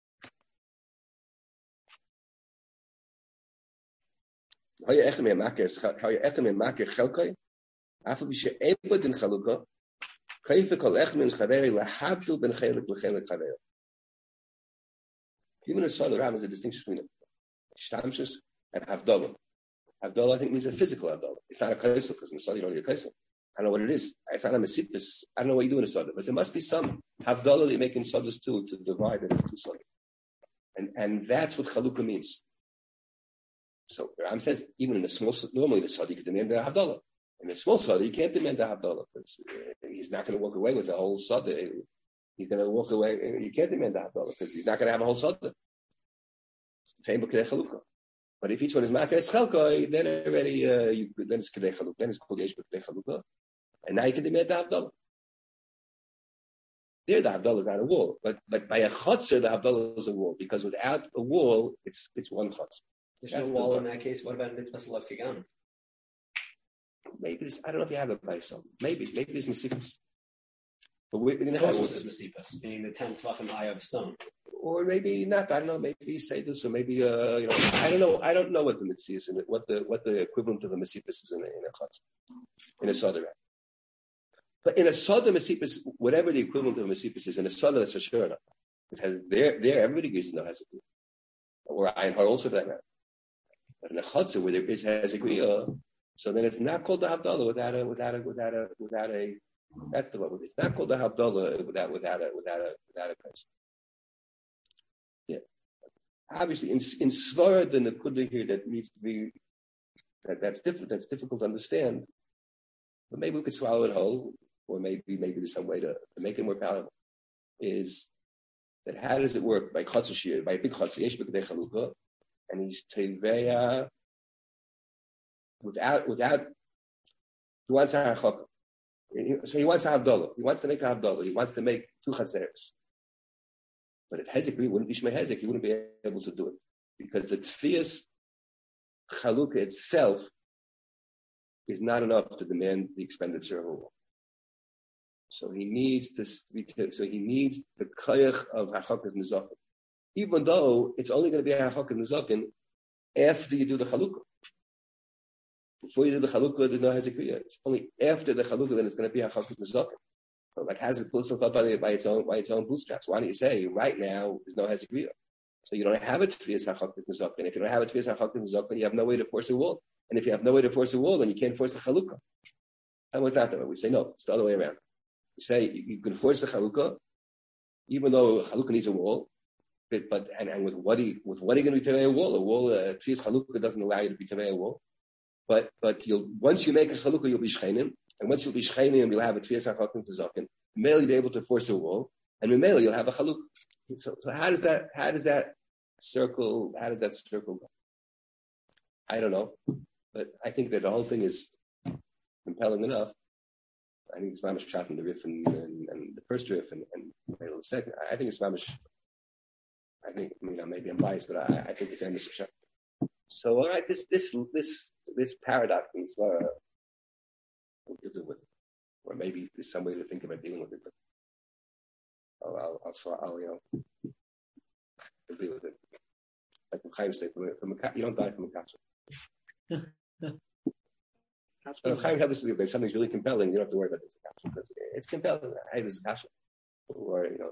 How you echem makar, how you echem makar chalkai, after we should able in chalukah, kaifik kol echem in chaveri lahavdil ben chelik lechelik chaveri. Even in Sada, Ram is a distinction between shtamshus and havdalah. Havdalah, I think, means a physical havdalah. It's not a kaisel, because in the Sada you don't need a kaisel. I don't know what it is. It's not a mesipis. I don't know what you do in a Sada, but there must be some havdalah that you make in Sadas too, to divide it into two Sadas. And, and that's what chalukah means. So Ram says, even in a small, normally the Sada, you can demand the havdalah. In a small Sada, you can't demand the havdalah, because he's not going to walk away with the whole Sada. He's going to walk away, you can't demand the havdalah, because he's not going to have a whole Sada. Same with Kedei Chalukah. But if each one is Makar Chalukah, then already, uh, you, then it's Kedei Chalukah, then it's called Yesh Kedei Chalukah. And now you can demand the Havdalah. There, the Havdalah is not a wall. But but by a Chotzer, the Havdalah is a wall. Because without a wall, it's it's one Chotzer. There's no wall in that case. What about Mitzvah Lav Kigan? Maybe this, I don't know if you have it by some. Maybe. Maybe there's Mesipas. But we're going to have Tosos is Mesipas, meaning the ten Tvachim eye of stone. Or maybe not. I don't know. Maybe say this, or maybe uh, you know. I don't know. I don't know what the mitzvah is in it. What the what the equivalent of the mesipus is in a in a chutz, in a soda. But in a soda mesipus, whatever the equivalent of a mesipus is in a soda, that's for sure enough. It has there there everybody agrees no has a or Ein Har also for that matter. But in a chutz where there is has a uh, so then it's not called the havdalah without a without a without a without a. That's the one. It's not called the havdalah without without a without a without a person. obviously in in Svara the Nakuda here that needs to be that, that's difficult that's difficult to understand. But maybe we could swallow it whole, or maybe maybe there's some way to, to make it more palatable. Is that how does it work by Chatzah by a big Chatzah Yesh B'Kedei Chalukah, and he's Teveya without without he wants a Chacham. So he wants a Havdalah. He wants to make a Havdalah. He wants to make two Chatzeres. But if Hezek wouldn't be Shmei Hezek, he wouldn't be able to do it. Because the Tfias Chalukah itself is not enough to demand the expenditure of a wall. So he needs to, so he needs the Koyach of Hachakas Nizakin. Even though it's only going to be Hachakas Nizakin after you do the Chalukah. Before you do the Chalukah, there's no Hezekiyah. It's only after the Chalukah that it's going to be Hachakas Nizakin. So like, how does it pull itself up by, by its own by its own bootstraps? Why don't you say right now there's no Hezekiyah? So you don't have a Tfias Hachakas Nizakin. If you don't have a Tfias Hachakas Nizakin, you have no way to force a wall. And if you have no way to force a wall, then you can't force a Chalukah. And what's that the way? We say no, it's the other way around. We say you, you can force the Chalukah, even though a Chalukah needs a wall. But, but and, and with what he with what are you going to be tevei a wall? A wall, a Tfias Chalukah doesn't allow you to be tevei a wall. But but you'll once you make a Chalukah, you'll be shchenim, and once you'll be shchenim, you'll have a Tfias Hachakas Nizakin. Mele you'll be able to force a wall, and Mele you'll have a Chalukah. So, so how does that how does that circle how does that circle go? I don't know, but I think that the whole thing is compelling enough. I think it's mamish shot in the riff and, and, and the first riff and, and the second. I think it's mamish. I think you know maybe I'm biased, but I, I think it's mamish shot. So all right, this this this this paradox in Svara, we'll deal with it, or maybe there's some way to think about dealing with it. But I'll I'll, I'll, I'll you know I'll deal with it. Like Chaim said, from, from a, you don't die from a kasha. So if Chaim had this if something's really compelling, you don't have to worry about this kasha. It's compelling. Hey, this is kasha, or you know.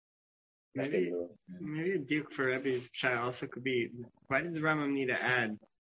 Maybe, maybe a duke for every child also could be. Why does the Rambam need to add